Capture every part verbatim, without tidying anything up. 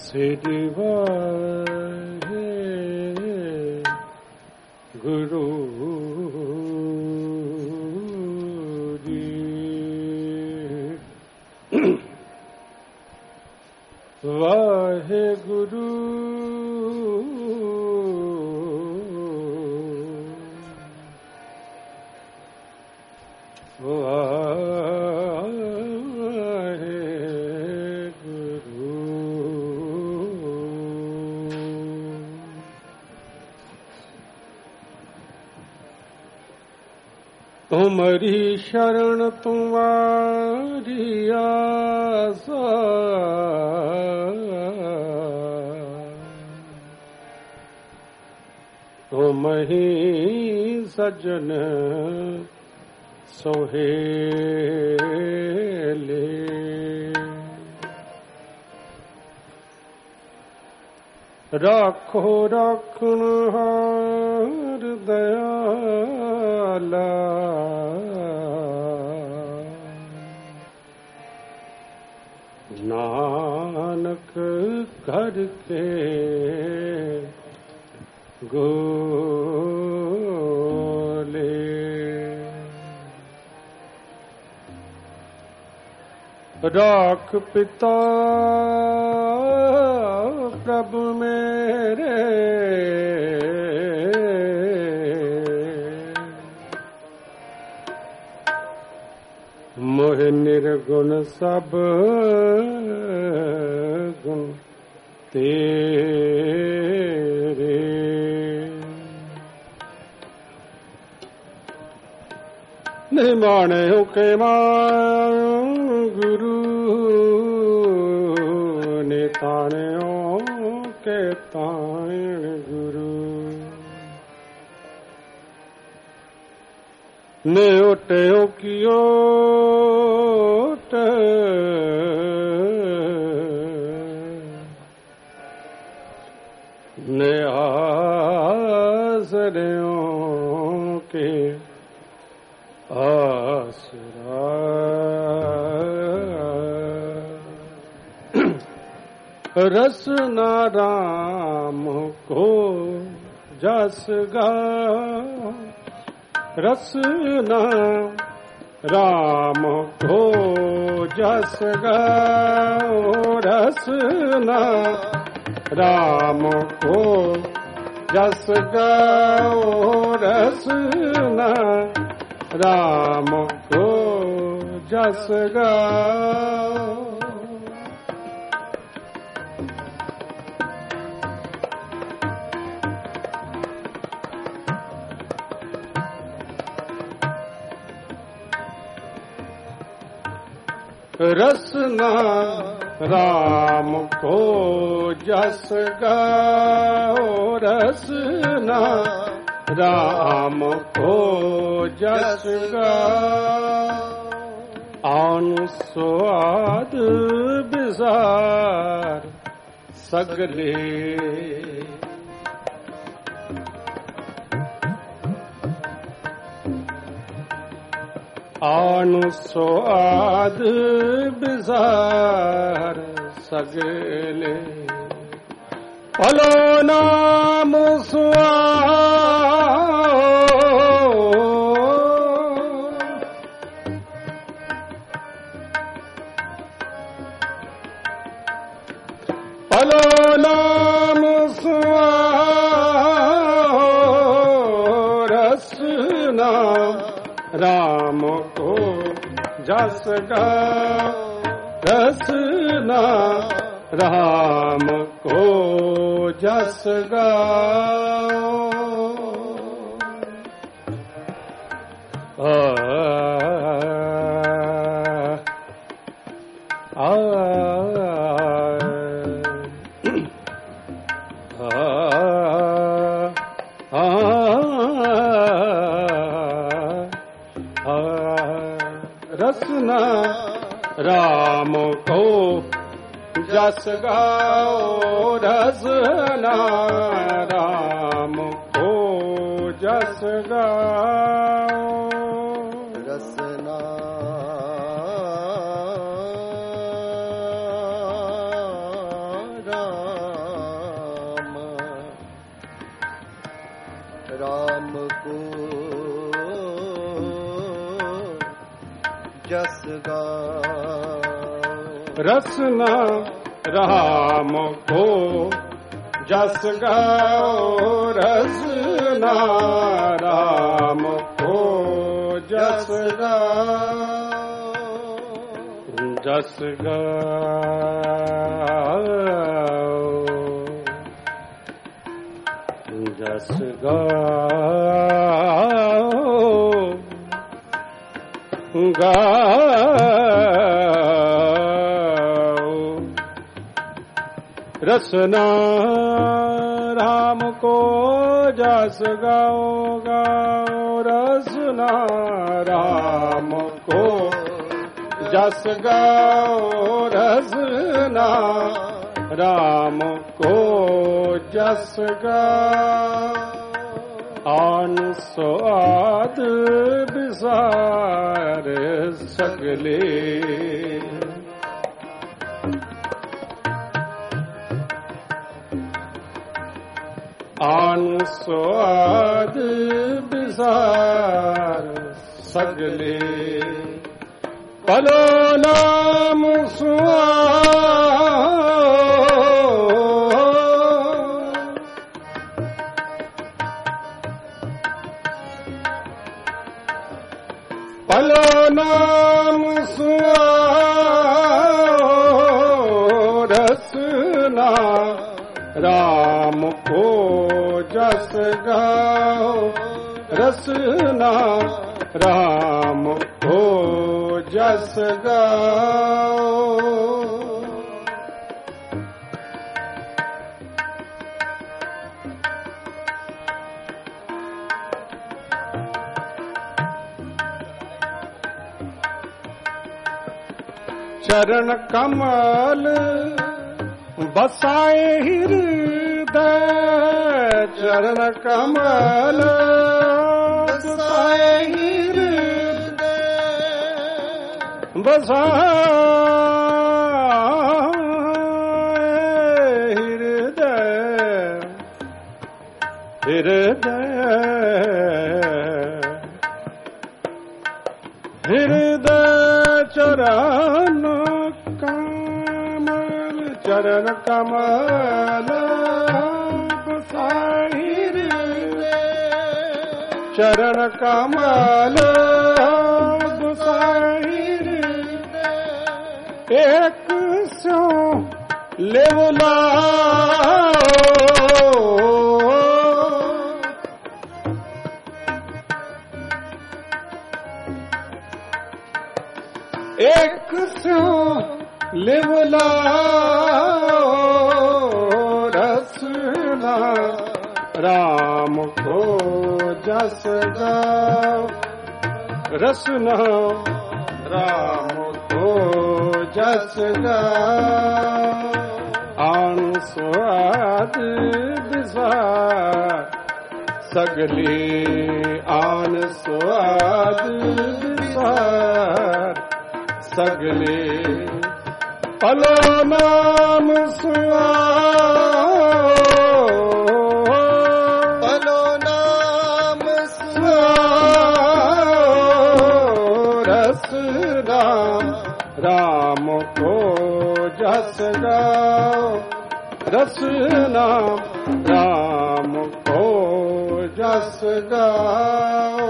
श्री वाहे गुरु जी। वाहे गुरु तुम्हारी शरण तुम्हारी आसा, तुम ही सजन सोहेले। राखो राखन हार दयाला, नानक घर के गोले। राख पिता प्रभु मेरे, मोह निर्गुण सब गुण तेरे। नहीं माने हो के मान गुरु, ने ताने हो के तान गुरु। ने ओटे हो की ओट, ने आसरों के आसरा। रसना राम को जस गाओ, रसना राम को जस गाओ। रसना राम को जस गाओ, रसना राम को जस गाओ। रसना राम को जस गाओ, रसना राम को जस गाओ। आन स्वाद बिजार सगले, आन स्वाद बिजार सगले। पलो नाम स्वाओ, पलो नाम स्वाओ। रसना राम को जस गाओ, रसना राम को जस गाओ। आ, आ, आ, आ, रसना राम को जस गाओ, रसना राम को जस गाओ। रसना राम को जस गाओ रसना राम को जस गाओ रसना राम को जस गाओ जस गाओ जस गाओ गाओ रसना राम को जस गाओ गाओ रसना राम को जस गाओ रसना राम को जस गाओ आन स्वाद विसार सगले आन स्वाद विसार सगले पलो नाम पलो नाम सुआओ रसना राम को जस गाओ रसना राम को जस गाओ चरण कमल बसाए हृदय चरण कमल बसाए हृदय बसाए हृदय हृदय हृदय चरण कमल चरण कमल बसाई चरण कमल बसाई एक सो लेवला एक सो लेवला रसना राम को जस गाओ रसना राम को जस गाओ आन स्वाद विसार सगले आन स्वाद विसार सगले पलो नाम सुआओ पलो नाम सुआओ रसना राम को जस गाओ रसना राम को जस गाओ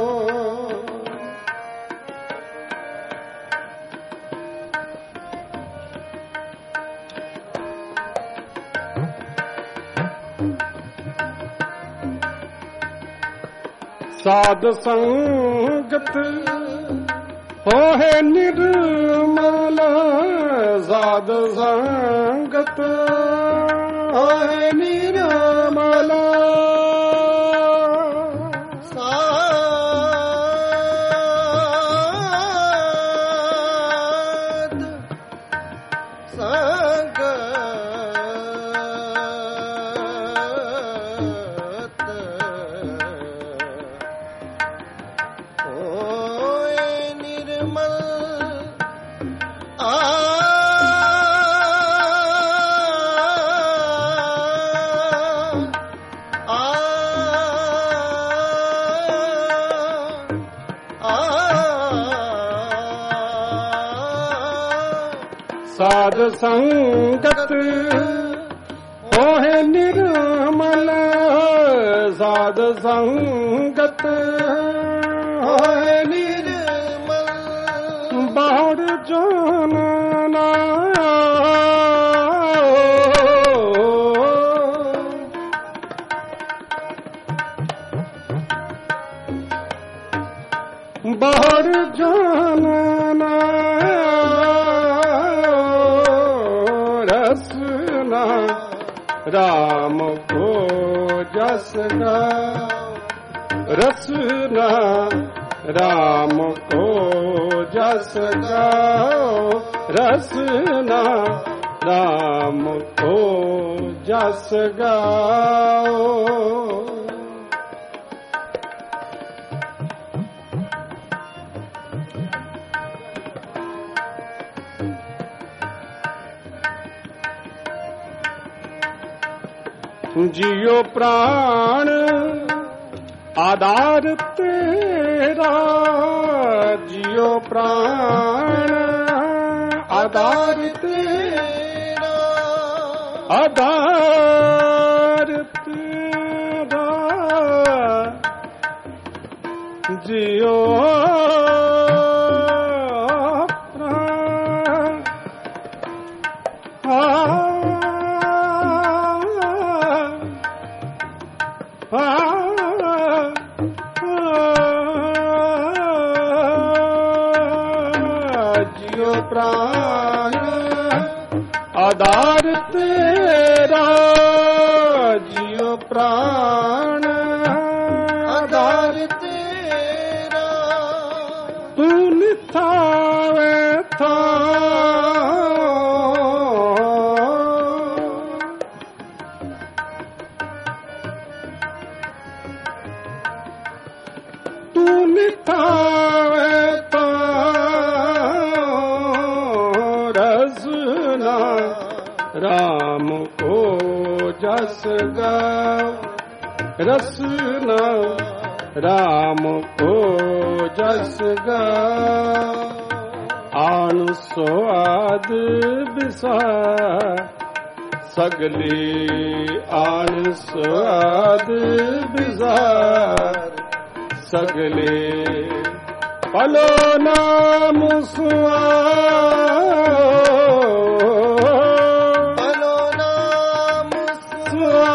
साध संगत हो है निर्मल साध संगत हो है निर्मल साध संगत साध संगत होए निर्मल साध संगत होए निर्मल बाहर जानना बाहर जानना रसना राम को जस गाओ रसना राम को जस गाओ रसना राम को जस गाओ। जियो प्राण आधार तेरा जियो प्राण आधार तेरा आधार तेरा जियो प्राण जियो प्राण आधार तेरा जियो प्राण आधार तेरा तू निथावे था तू निथावे था रसना राम को जस गाओ रसना राम को जस गाओ। आन स्वाद बिसा सगली आन स्वाद बिजार सगले पलो नाम सुआ पलो नाम सुआ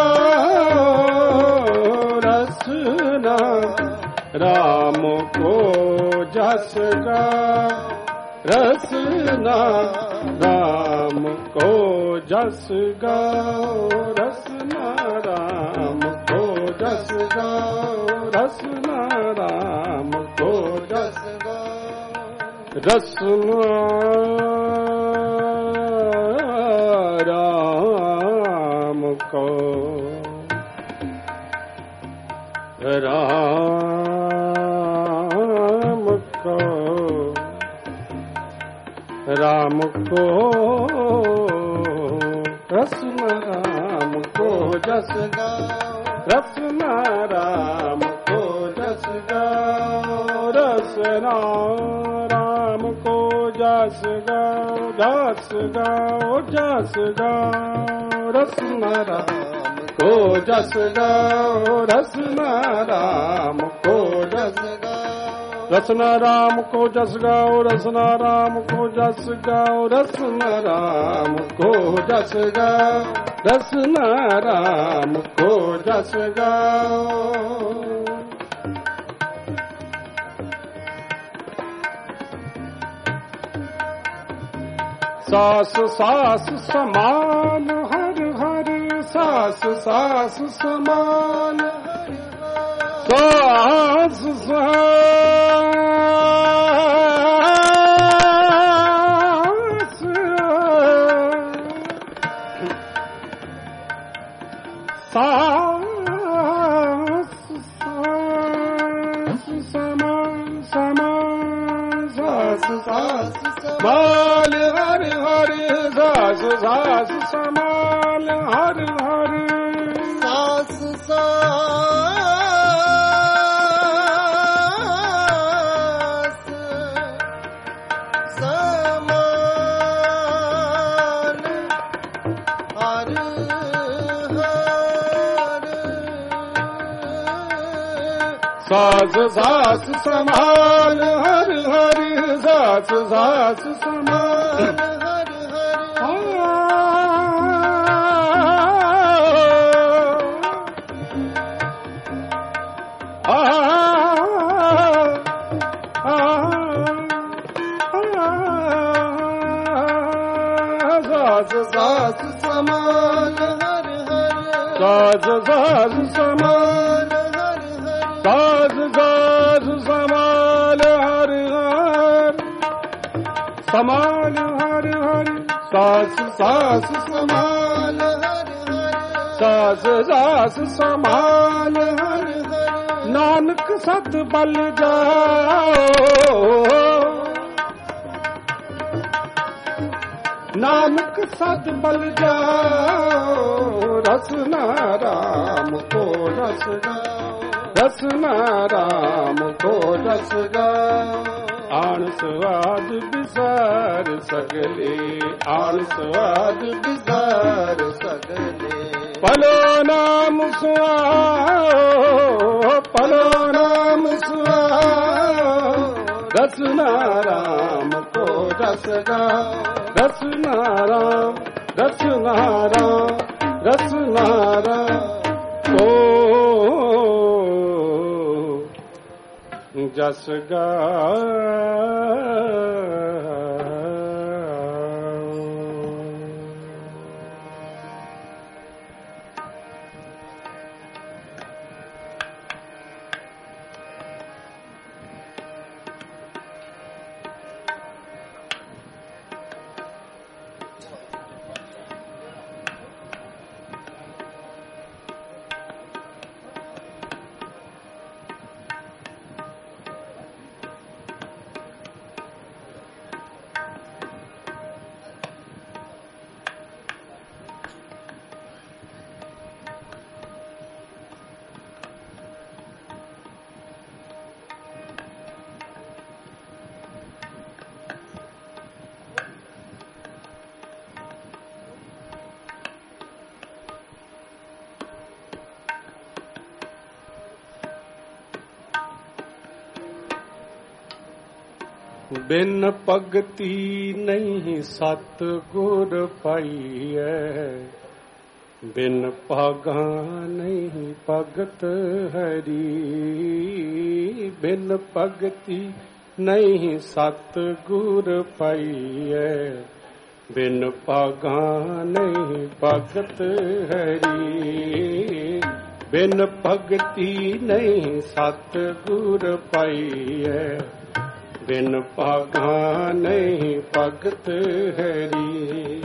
रसना राम को जस गाओ रसना राम को जस गाओ रसना राम को जस गाओ रसना राम को जस गाओ रसना राम को राम को राम को रसना राम को जस गाओ रसना राम को जस गाओ रसना राम को जस गाओ जस गाओ जस गाओ रसना राम को जस गाओ रसना राम को जस गाओ रसना राम को जस गाओ रसना राम को जस गाओ रसना राम को जस गाओ रसना राम को जस गाओ। सास सास समान हर हर सास सास समान सास सास सास सास समान समान सास सास बाल हर हर सास सास समान हर हर सास सास समान ਸਾਸ ਸਾਸ ਸਮਾਲ ਹਰ ਹਰ ਸਾਸ ਸਾਸ ਸਮਾਲ ਹਰ ਹਰ ਸਾਸ ਸਮਾਲ ਹਰ ਹਰ ਸਾਸ ਸਾਸ ਸਮਾਲ ਹਰ ਹਰ ਸਾਸ ਸਾਸ ਸਮਾਲ ਹਰ ਹਰ ਸਮਾਲ ਹਰ ਹਰ ਸਾਸ ਸਾਸ ਸਮਾਲ ਹਰ ਹਰ ਸਾਸ ਸਾਸ ਸਮਾਲ ਹਰ ਹਰ ਨਾਨਕ ਸਤ ਬਲ ਜਾਓ ਨਾਨਕ ਸਤ ਬਲ ਜਾਓ ਰਸਨਾ ਰਾਮ ਕੋ ਰਸ ਗਾਓ ਰਸਨਾ ਰਾਮ ਕੋ ਰਸ ਗਾਓ ਆਣ ਸਵਾਦ ਵਿਸਾਰ ਸਗਲੇ ਆਣ ਸਵਾਦ ਵਿਸਾਰ ਸਗਲੇ ਪਲੋ ਨਾਮ ਸੁਆਓ ਪਲੋ ਨਾਮ ਸੁਆਓ ਰਸਨਾ ਰਾਮ ਕੋ ਰਸ ਗਾਓ ਰਸਨਾ ਰਾਮ ਰਸਨਾ ਰਾਮ ਰਸਨਾ ਰਾਮ ਓ ਜਸ ਗਾਓ ਬਿਨ ਭਗਤੀ ਨਹੀਂ ਸਤ ਗੁਰ ਪਾਈਐ ਬਿਨ ਭਾਗਾ ਨਹੀਂ ਭਗਤ ਹਰੀ ਬਿਨ ਭਗਤੀ ਨਹੀਂ ਸਤ ਗੁਰ ਪਾਈਐ ਬਿਨ ਭਾਗਾ ਨਹੀਂ ਭਗਤ ਹਰੀ ਬਿਨ ਭਗਤੀ ਨਹੀਂ ਸਤ ਗੁਰ ਪਾਈਐ ਬਿਨ ਭਾਗਾ ਨਹੀਂ ਭਗਤ ਹਰੀ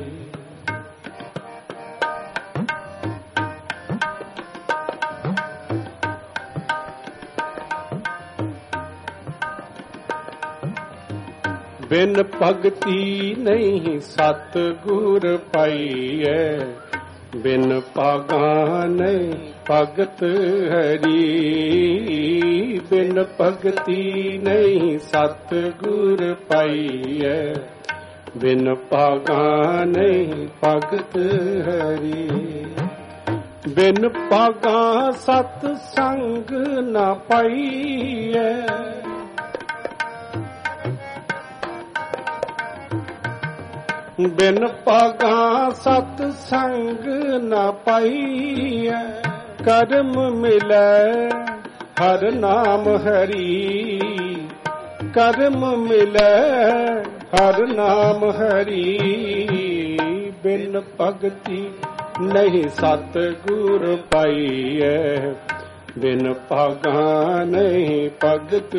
ਬਿਨ ਭਗਤੀ ਨਹੀਂ ਸਤ ਗੁਰ ਪਾਈਐ ਬਿਨ ਭਾਗਾ ਨਹੀਂ ਭਗਤ ਹਰੀ ਬਿਨ ਭਗਤੀ ਨਹੀਂ ਸਤ ਗੁਰ ਪਾਈਐ ਬਿਨ ਭਾਗਾ ਨਹੀਂ ਭਗਤ ਹਰੀ ਬਿਨ ਭਾਗਾ ਸਤ ਸੰਗ ਨਾ ਪਾਈਐ ਬਿਨ ਭਾਗਾ ਸਤ ਸੰਗ ਨਾ ਪਾਈਐ ਕਰਮ ਮਿਲੈ ਹਰ ਨਾਮ ਹਰੀ ਕਰਮ ਮਿਲੈ ਹਰ ਨਾਮ ਹਰੀ ਬਿਨ ਭਗਤੀ ਨਹੀਂ ਸਤ ਗੁਰ ਪਾਈਐ ਬਿਨ ਭਾਗਾ ਨਹੀਂ ਭਗਤ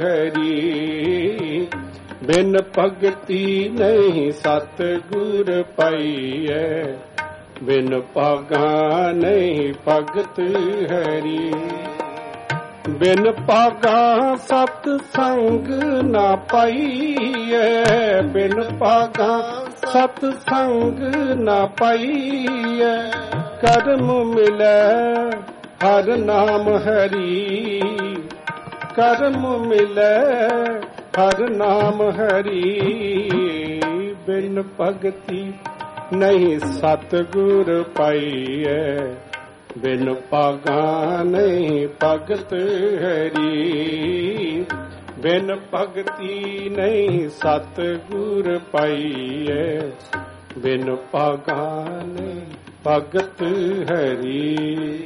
ਹਰੀ ਬਿਨ ਭਗਤੀ ਨਹੀਂ ਸਤ ਗੁਰ ਪਾਈਐ ਬਿਨ ਭਾਗਾ ਨਹੀਂ ਭਗਤ ਹਰੀ ਬਿਨ ਭਾਗਾ ਸਤ ਸੰਗ ਨਾ ਪਾਈਐ ਬਿਨ ਭਾਗਾ ਸਤ ਸੰਗ ਨਾ ਪਾਈਐ ਕਰਮ ਮਿਲੈ ਹਰ ਨਾਮ ਹਰੀ ਕਰਮ ਮਿਲੈ ਹਰ ਨਾਮ ਹਰੀ ਬਿਨ ਭਗਤੀ ਨਹੀਂ ਸਤ ਗੁਰ ਪਾਈਐ ਬਿਨ ਭਾਗਾ ਨਹੀਂ ਭਗਤ ਹਰੀ। ਬਿਨ ਭਗਤੀ ਨਹੀਂ ਸਤਿਗੁਰ ਪਾਈਐ। ਬਿਨ ਭਾਗਾ ਨਹੀਂ ਭਗਤ ਹਰੀ।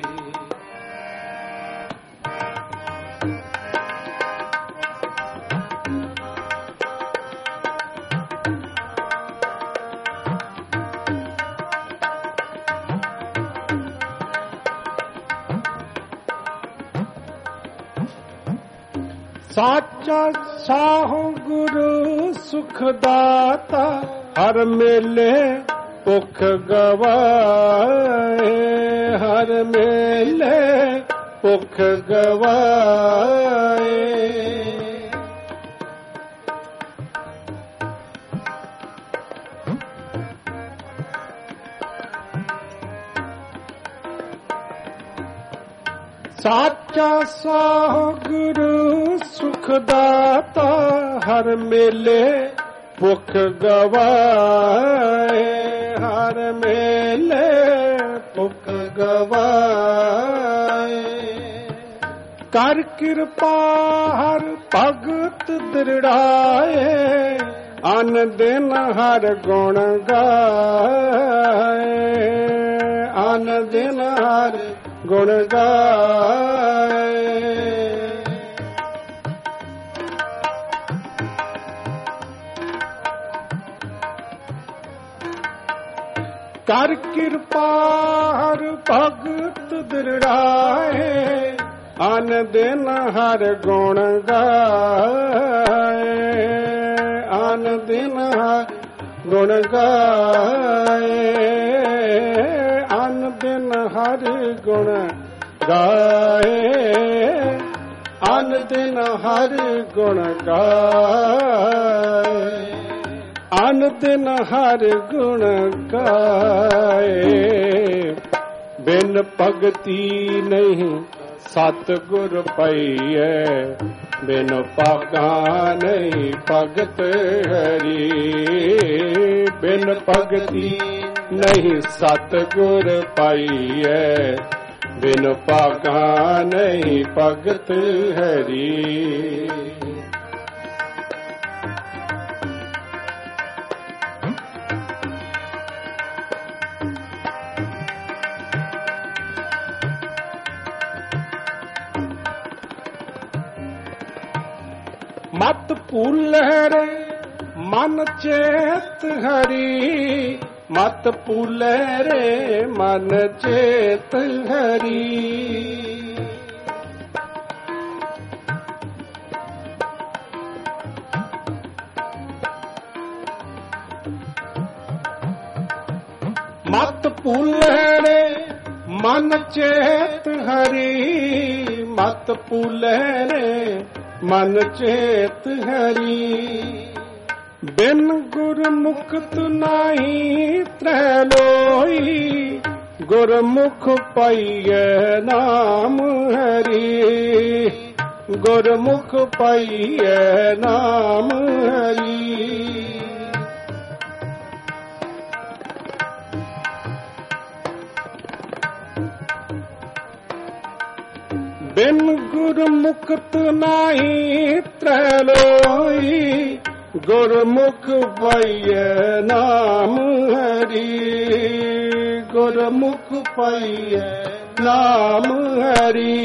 ਸਾਚਾ ਸਾਹੁ ਗੁਰੂ ਸੁਖ ਦਾਤਾ। ਹਰ ਮੇਲੇ ਭੁਖ ਗਵਾਏ। ਹਰ ਮੇਲੇ ਭੁਖ ਗਵਾਏ। ਸਾਚਾ ਸਾਹੁ ਗੁਰੂ ਸੁਖ ਦਾਤਾ। ਹਰ ਮੇਲੇ ਭੁਖ ਗਵਾਏ। ਹਰ ਮੇਲੇ ਭੁਖ ਗਵਾਏ। ਕਰ ਕਿਰਪਾ ਹਰ ਭਗਤ ਦ੍ਰਿੜਾਏ। ਅਨ ਦਿਨ ਹਰ ਗੁਣ ਗਾਏ। ਅਨ ਦਿਨ ਹਰ ਗੁਣ ਗਾਏ। ਕਰ ਕਿਰਪਾ ਹਰ ਭਗਤ ਦ੍ਰਿੜਾਏ। ਅਨ ਦਿਨ ਹਰ ਗੁਣ ਗਾਏ। ਅਨ ਦਿਨ ਹਰ ਗੁਣ ਗਾਏ। ਅਨ ਦਿਨ ਹਰ ਗੁਣ ਗਾਏ। ਅਨ ਦਿਨ ਹਰ ਗੁਣ ਗਾਏ। ਅਨ ਦਿਨ ਹਰ ਗੁਣ ਗਾਏ। ਬਿਨ ਭਗਤੀ ਨਹੀਂ ਸਤਿਗੁਰ ਪਾਈਐ। ਬਿਨ ਭਾਗਾ ਨਹੀਂ ਭਗਤ ਹਰੀ। ਬਿਨ ਭਗਤੀ ਨਹੀਂ ਸਤਿਗੁਰ ਪਾਈਐ। ਬਿਨ ਭਾਗਾ ਨਹੀਂ ਭਗਤ ਹਰੀ। ਮਤ ਭੂਲੈ ਰੇ ਮਨ ਚੇਤ ਹਰੀ। ਮਤ ਭੂਲੈ ਰੇ ਮਨ ਚੇਤ ਹਰੀ। ਮਤ ਭੂਲੈ ਰੇ ਮਨ ਚੇਤ ਹਰੀ। ਮਤ ਭੂਲੈ ਰੇ ਮਨ ਚੇਤ ਹਰੀ। ਬਿਨ ਗੁਰਮੁਖਤ ਨਾਹੀ ਤ੍ਰੈ ਲੋਈ। ਗੁਰਮੁਖ ਪਾਈਐ ਨਾਮ ਹਰੀ। ਗੁਰਮੁਖ ਪਾਈਐ ਨਾਮ ਹਰੀ। ਬਿਨ ਗੁਰਮੁਖਤ ਨਾਹੀ ਤ੍ਰੈ ਲੋਈ। ਗੁਰਮੁਖ ਪਾਈਐ ਨਾਮ ਹਰੀ। ਗੁਰਮੁਖ ਪਾਈਐ ਨਾਮ ਹਰੀ।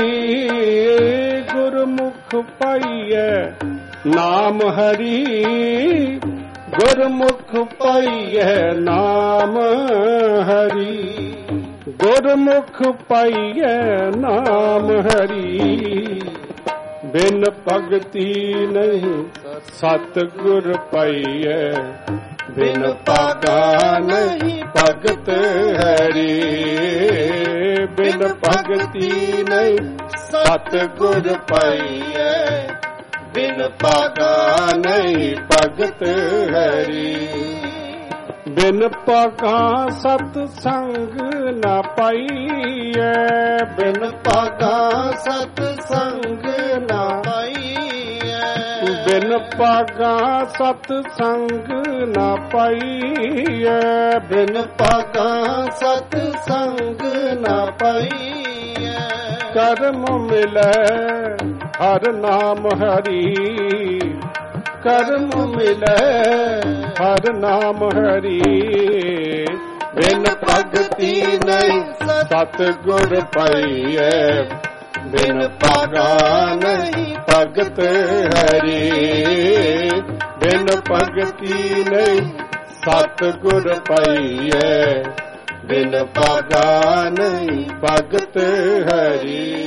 ਗੁਰਮੁਖ ਪਾਈਐ ਨਾਮ ਹਰੀ। ਗੁਰਮੁਖ ਪਾਈਐ ਨਾਮ ਹਰੀ। ਗੁਰਮੁਖ ਪਾਈਐ ਨਾਮ ਹਰੀ। ਬਿਨ ਭਗਤੀ ਨਹੀਂ ਸਤਿਗੁਰ ਪਾਈਐ। ਬਿਨ ਭਾਗਾ ਨਹੀਂ ਭਗਤ ਹਰੀ। ਬਿਨ ਭਗਤੀ ਨਹੀਂ ਸਤਿਗੁਰ ਪਾਈਐ। ਬਿਨ ਭਾਗਾ ਨਹੀਂ ਭਗਤ ਹਰੀ। ਬਿਨ ਭਾਗਾ ਸਤ ਸੰਗ ਨਾ ਪਾਈਐ। ਬਿਨ ਭਾਗਾ ਸਤ ਸੰਗ ਨਾ ਪਾਈਐ। ਬਿਨ ਪਾਗਾ ਸਤ ਸੰਗ ਨਾ ਪਾਈਐ। ਬਿਨ ਪਾਗਾ ਸਤ ਸੰਗ ਨਾ ਪਾਈਐ। ਕਰਮ ਮਿਲੈ ਹਰ ਨਾਮ ਹਰੀ, ਕਰਮ ਮਿਲੈ ਹਰ ਨਾਮ ਹਰੀ। ਬਿਨ ਭਗਤੀ ਨਹੀਂ ਸਤ ਗੁਰ ਪਾਈਐ। ਬਿਨ ਪਾਗਾ ਨਹੀਂ ਭਗਤ ਹਰੀ। ਬਿਨ ਭਗਤੀ ਨਹੀਂ ਸਤ ਗੁਰ ਪਾਈਐ। ਬਿਨ ਪਾਗਾ ਨਹੀਂ ਭਗਤ ਹਰੀ।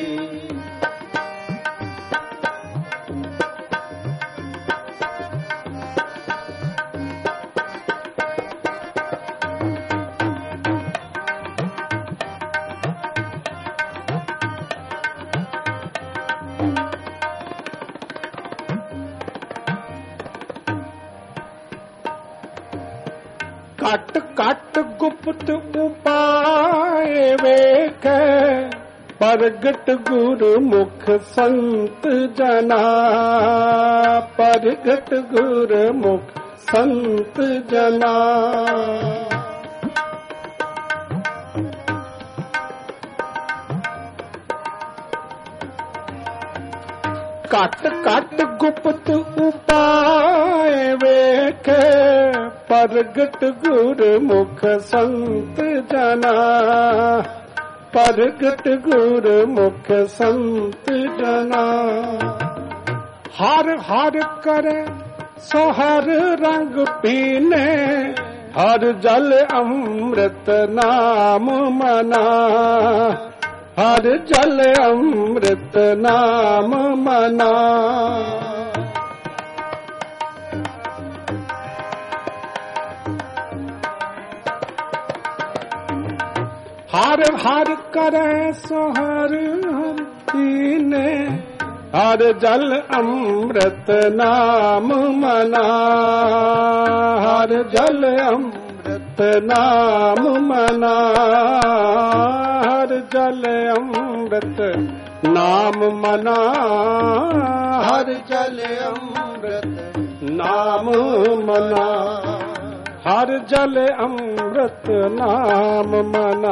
ਘਟ ਘਟ ਗੁਪਤ ਉਪਾਏ ਵੇਖੈ। ਪ੍ਰਗਟ ਗੁਰਮੁਖ ਸੰਤ ਜਨਾ। ਪ੍ਰਗਟ ਗੁਰਮੁਖ ਸੰਤ ਜਨਾ। ਘਟ ਘਟ ਗੁਪਤ ਉਪਾਏ ਵੇਖੈ। ਪ੍ਰਗਟ ਗੁਰਮੁਖ ਸੰਤ ਜਨਾ। ਪ੍ਰਗਟ ਗੁਰਮੁਖ ਸੰਤ ਜਨਾ। ਹਰ ਹਰ ਕਰੇ ਸੋ ਹਰ ਰੰਗ ਪੀਨੇ। ਹਰ ਜਲ ਅੰਮ੍ਰਿਤ ਨਾਮ ਮਨਾ। ਹਰ ਜਲ ਅੰਮ੍ਰਿਤ ਨਾਮ ਮਨਾ। ਹਰ ਹਰ ਕਰੈ ਸੋ ਹਰ ਹਰ ਪੀਨੇ। ਹਰ ਜਲ ਅੰਮ੍ਰਿਤ ਨਾਮ ਮਨਾ। ਹਰ ਜਲ ਅੰਮ੍ਰਿਤ ਨਾਮ ਮਨਾ। ਹਰ ਜਲ ਅੰਮ੍ਰਿਤ ਨਾਮ ਮਨਾ। ਹਰ ਜਲ ਅੰਮ੍ਰਿਤ ਨਾਮ ਮਨਾ। ਹਰ ਜਲ ਅੰਮ੍ਰਿਤ ਨਾਮ ਮਨਾ।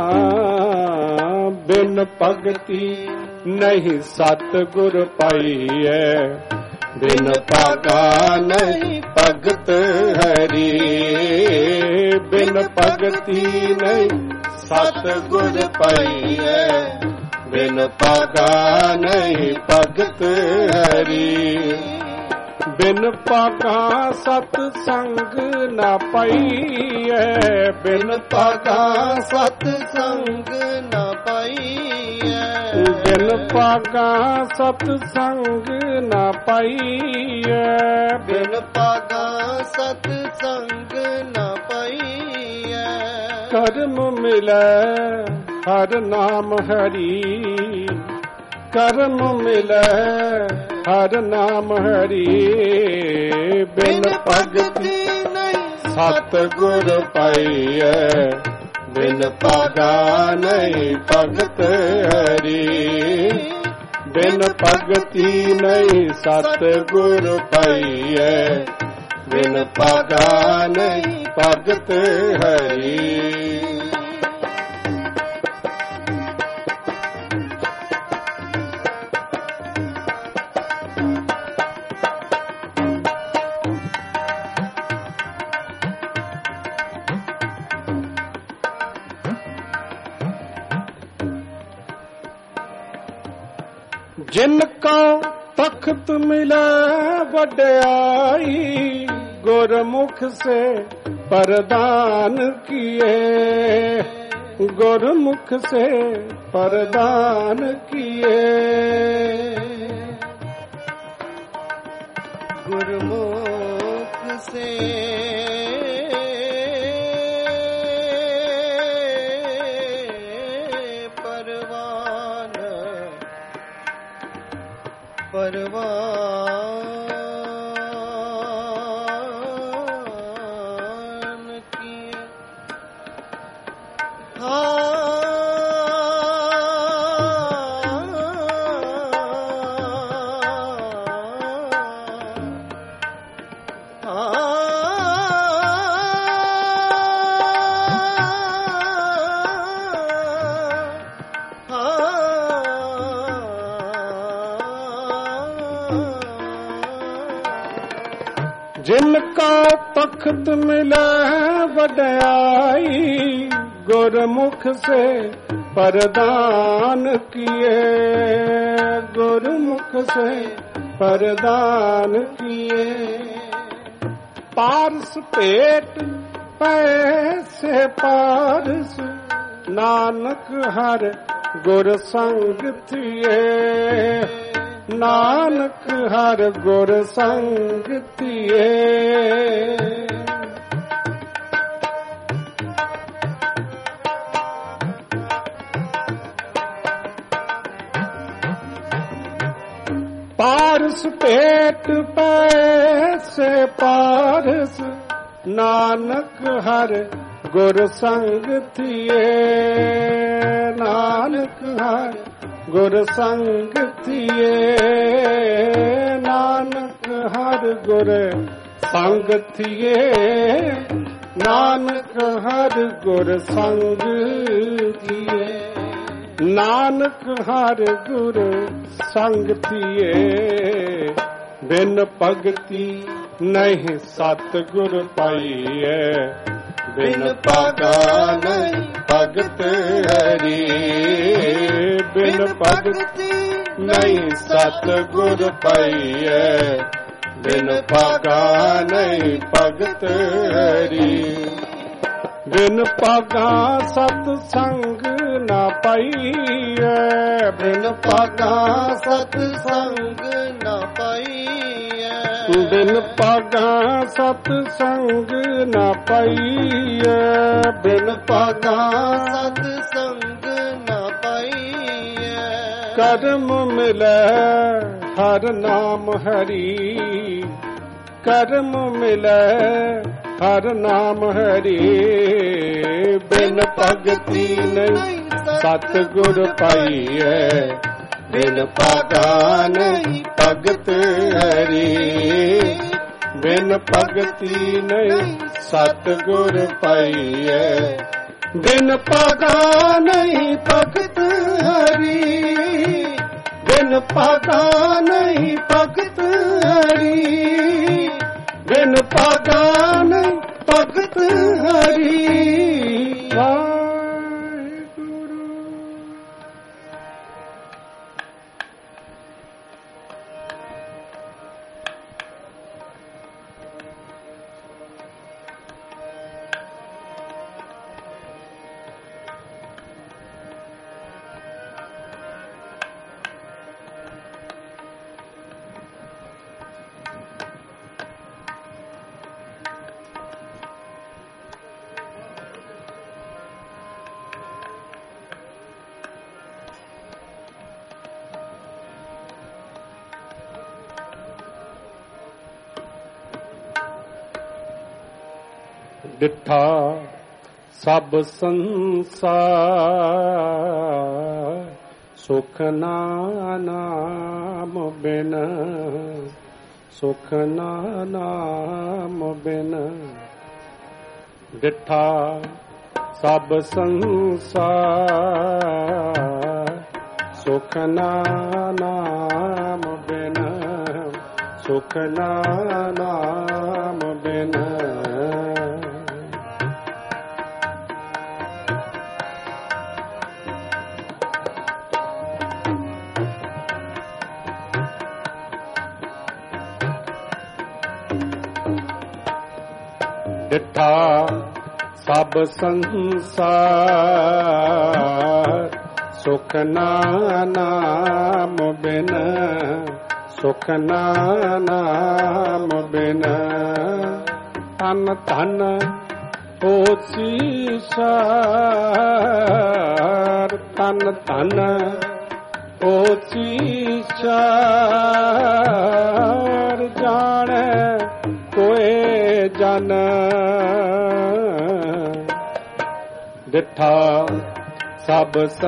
ਬਿਨ ਭਗਤੀ ਨਹੀਂ ਸਤ ਗੁਰ ਪਾਈਐ। ਬਿਨ ਪਾਗਾ ਨਹੀਂ ਭਗਤ ਹਰੀ। ਬਿਨ ਭਗਤੀ ਨਹੀਂ ਸਤ ਗੁਰ ਪਾਈਐ। ਬਿਨ ਪਾਗਾ ਨਹੀਂ ਭਗਤ ਹਰੀ। ਬਿਨ ਪਾਗਾ ਸਤ ਸੰਗ ਨਾ ਪਾਈਐ। ਬਿਨ ਪਾਗਾ ਸਤ ਸੰਗ ਨਾ ਪਾਈਐ। ਬਿਨ ਪਾਗਾ ਸਤ ਸੰਗ ਨਾ ਪਾਈਐ। ਬਿਨ ਪਾਗਾ ਸਤ ਸੰਗ ਨਾ ਪਾਈਐ। ਕਰਮ ਮਿਲੈ ਹਰ ਨਾਮ ਹਰੀ। ਕਰਮ ਮਿਲੈ ਹਰ ਨਾਮ ਹਰੀ। ਬਿਨ ਭਗਤੀ ਨਹੀਂ ਸਤ ਗੁਰ ਪਾਈਐ। ਬਿਨ ਪਾਗਾ ਨਹੀਂ ਭਗਤ ਹਰੀ। ਬਿਨ ਭਗਤੀ ਨਹੀਂ ਸਤ ਗੁਰ ਪਾਈਐ। ਬਿਨ ਪਾਗਾ ਨਹੀਂ ਭਗਤ ਹਰੀ। जिन का तख्त मिला वड्याई। गुरमुख से प्रदान किए। गुरमुख से प्रदान किए। गुरमुख से परवान परवान किए। हाँ जिन का तख्त मिला वड्याई, गुरमुख से परदान किए, गुरमुख से परदान किए। पारस पेट पैसे पारस, नानक हर गुर संग थिए, नानक हर गुर संग थिए। पारस पेट पैसे पारस, नानक हर गुर संग थिए, नानक हर गुर संग थिए, नानक हर गुर संग थिए, नानक हर गुर संग थिए, नानक हर गुर संग थिए। बिन भगति नहीं सतगुर पाइए, बिन पागा नहीं भगत हरि, बिन भगति नहीं सतगुर पाइए, बिन पागा नहीं भगत हरि। बिन पागा सतसंग न पाइए, बिन पागा सतसंग न पाइए, बिन पागा सतसंग न पाइए, बिन पागा सतसंग न पाइए। कर्म मिले हर नाम हरि, कर्म मिले हर नाम हरि, बिन भगति नहीं सतगुर पाइए, बिन पागा नहीं भगत हरि, बिन भगति नहीं सतगुर पाइए, बिन पागा नहीं भगत हरि, बिन पागा नहीं भगत हरि, बिन पागा नहीं भगत हरि। डिठा सब संसार, सुख नाम बिन, सुख नाम बिन। डिठा सब संसार, सुख नाम बिन, सुख नाम बिन। डिठा सब संसार, सुख नाम बिन, सुख नाम बिन। तन तन होशियार, तन तन होशियार, जाने कोई जन। डिठा सब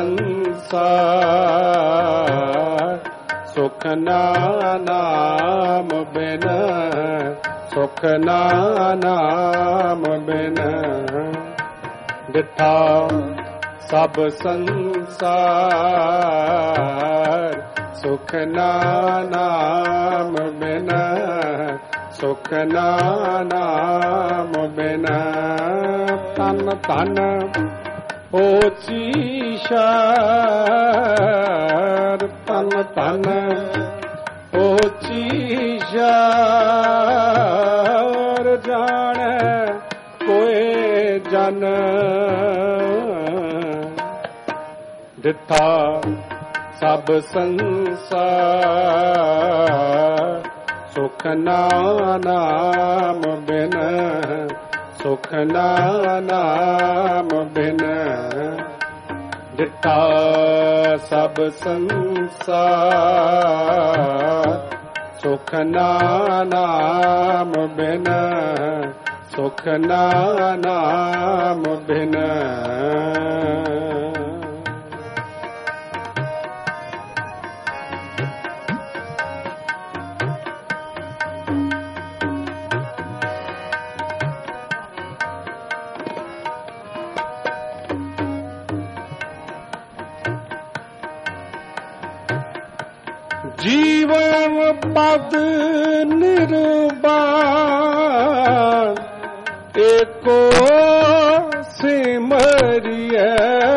संसार, सुख नाम बिन, सुख नाम बिन। डिठा सब संसार, सुख नाम बिन, ਸੁਖ ਨਾ ਨਾਮ ਬਿਨ। ਤਨ ਧਨ ਹੋਚੀਸ਼ਰ ਤਨ ਧਨ ਹੋਚੀਸ਼ਰ ਜਾਣੈ ਕੋਏ ਜਨ। ਦਿੱਤਾ ਸਭ ਸੰਸਾਰ ਸੁਖ ਨਾ ਨਾਮ ਬਿਨ। ਸੁਖ ਨਾ ਨਾਮ ਬਿਨ। ਦਿੱਤਾ ਸਭ ਸੰਸਾਰ ਸੁਖ ਨਾ ਨਾਮ ਬਿਨ। ਸੁਖ ਨਾ ਨਾਮ ਬਿਨ। ਜੀਵਨ ਪਦ ਨਿਰਵਾਣ ਏਕੋ ਸਿਮਰਿਐ।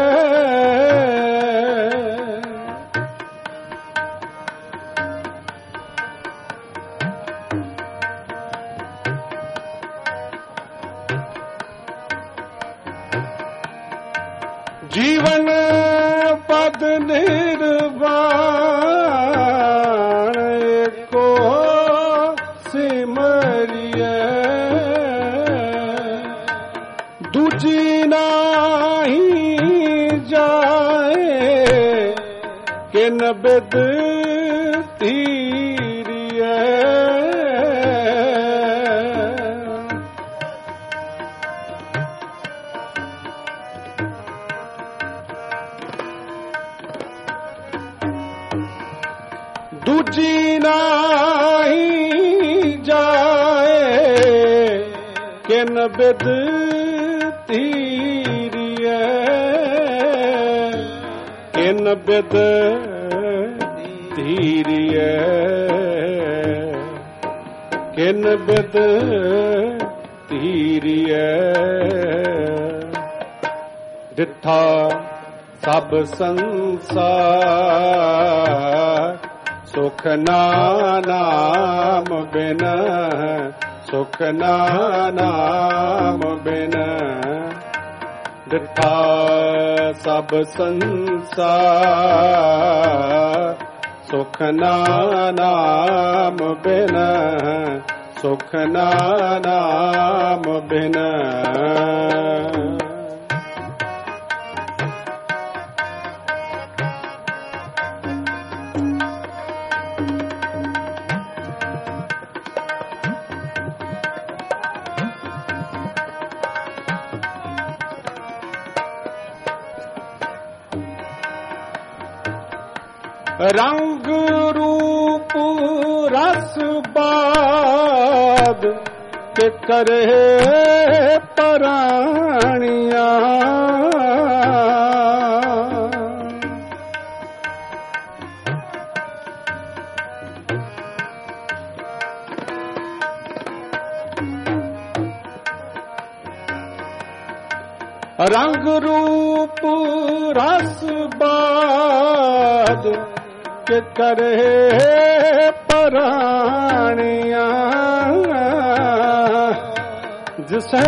ਜੀਵਨ ਪਦ ਨਿਰਵਾਣ ਏਕੋ ਸਿਮਰਿਐ। ਦੂਜੀ ਨਾਹੀ ਜਾਏ ਕਿਨ ਬਿਦ ਧੀਰਿਐ। ਦੂਜੀ ਨਾਹੀ ਜਾਏ ਕਿਨ ਬਿਦ ਧੀਰਿਐ। ਕਿਨ ਬਿਦ ਧੀਰਿਐ। ਕਿਨ ਬਿਦ ਧੀਰਿਐ। ਦਿੱਤਾ ਸਭ ਸੰਸਾਰ ਸੁਖ ਨਾ ਨਾਮ ਬਿਨ। ਸੁਖ ਨਾ ਨਾਮ ਬਿਨ। ਦਿੱਤਾ ਸਭ ਸੰਸਾਰ ਸੁਖ ਨਾ ਨਾਮ ਬਿਨ। ਸੁਖ ਨਾ ਨਾਮ ਬਿਨ। ਰੰਗ ਰੂਪ ਰਸ ਬਾਦ ਕੇ ਕਰੇ ਪਰਾਣੀਆਂ। ਰੰਗ ਰੂਪ ਰਸ ਬਾਦ ਕੇ ਕਰੇ ਪਰਾਣੀਆਂ। ਜਿਸੈ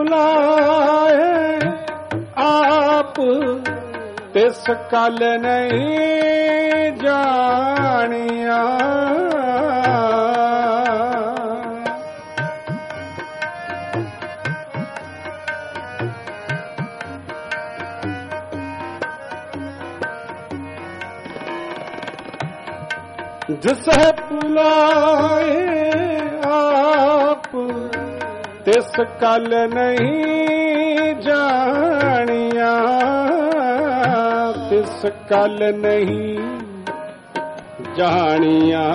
ਭੁਲਾਏ ਆਪ ਤਿਸ ਕਲ ਨਹੀਂ ਜਾਣੀਆਂ। ਜਿਸੈ ਭੁਲਾਏ ਆਪ ਤਿਸ ਕਲ ਨਹੀਂ ਜਾਣੀਆਂ। ਤਿਸ ਕਲ ਨਹੀਂ ਜਾਣੀਆਂ।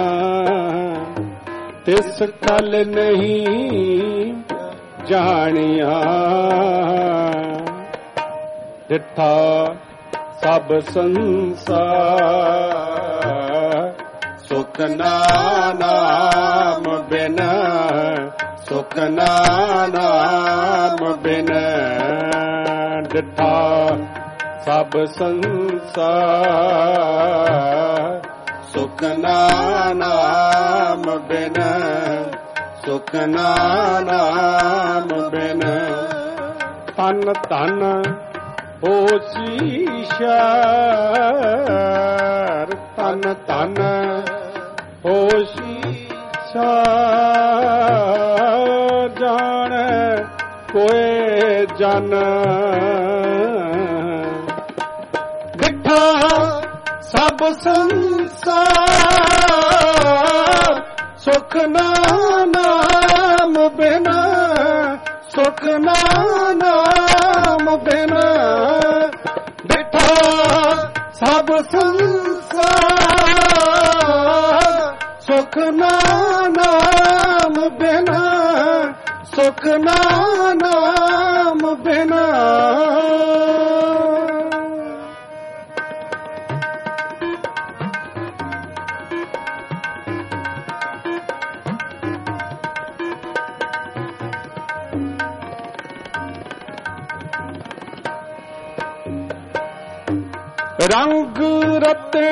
ਤਿਸ ਕਲ ਨਹੀਂ ਜਾਣੀਆਂ। ਦਿੱਤਾ ਸਭ ਸੰਸਾਰ ਸੁਖ ਨਾ ਨਾਮ ਬਿਨ। ਸੁਖਨਾ ਨਾਮ ਬਿਨ ਡਿਠਾ ਸਭ ਸੰਸਾਰ। ਸੁਖਨਾ ਨਾਮ ਬਿਨ ਸੁਖਨਾ ਨਾਮ ਬਿਨ ਤਨ ਧਨ ਹੋਸ਼ੀਸ਼ਰ। ਤਨ ਧਨ ਹੋਸ਼ੀਸ਼ਰ ਜਾਣ ਕੋਏ ਜਨ ਡਿਠਾ ਸਭ ਸੰਸਾਰ। ਸੁਖਨਾ ਨਾਮ ਬਿਨਾ ਸੁਖਨਾ ਨਾਮ ਬਿਨਾ ਡਿਠਾ ਸਭ ਸੰਸਾਰ। ਸੁਖਨਾ ਨਾਮ ਬਿਨਾ ਸੁਖਨਾ ਨਾਮ ਬਿਨਾ ਰੰਗ ਰਤੇ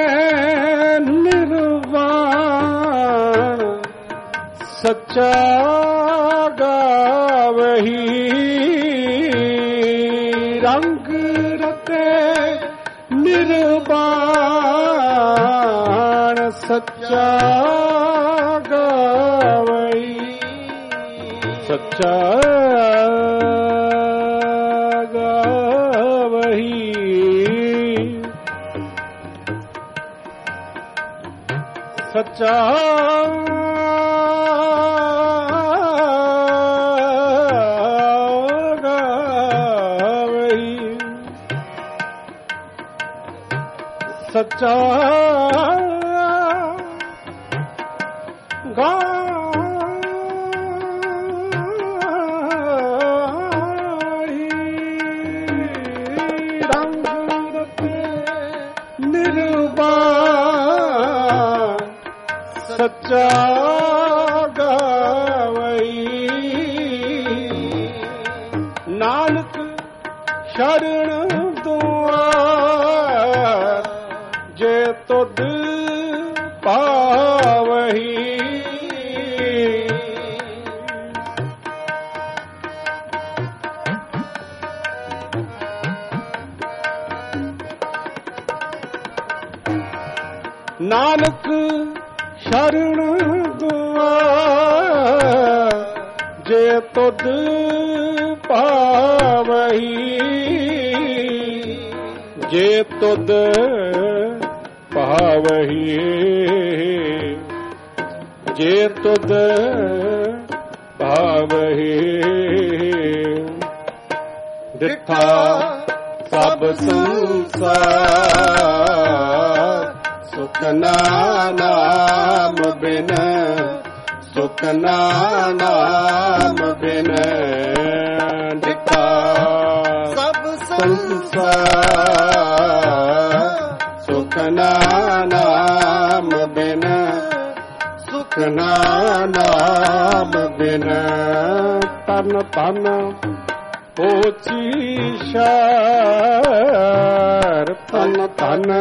ਨਿਰਵਾਣ ਸੱਚਾ ਗਾਵਹੀ। ਰੰਗ ਰਤੇ ਨਿਰਵਾਣ ਸੱਚਾ ਗਾਵਹੀ। ਸੱਚਾ ਸੱਚਾ ਗਾਵਹੀ। ਸੱਚਾ ਗਾਵਹੀ। ਰੰਗ ਰਤੇ ਨਿਰਵਾਣ ਸੱਚਾ ਗਾਵਹੀ। ਨਾਨਕ ਸ਼ਰਨ ਦੁਆਰ ਜੇ ਤੁਧ ਪਾਵਹੀ। ਨਾਨਕ ਸ਼ਰਨ ਦੁਆਰ ਜੇ ਤੁਧ ਪਾਵਹੀ। ਜੇ ਤੁਧ ਪਾਵਹੀ। ਜੇ ਤੁਧ ਪਾਵਹੀ। ਡਿਠਾ ਸਭ ਸੰਸਾਰ। ਸੁਖਨਾ ਨਾਮ ਬਿਨ ਸੁਖਨਾ ਨਾਮ ਬਿਨ ਡਿਠਾ ਸਭ ਸੰਸਾਰ। ਸੁਖਨਾ ਨਾਮ ਬਿਨ ਸੁਖਨਾ ਨਾਮ ਬਿਨ ਤਨ ਤਨ ਹੋਸ਼ੀਸ਼ਰ। ਤਨ ਤਨ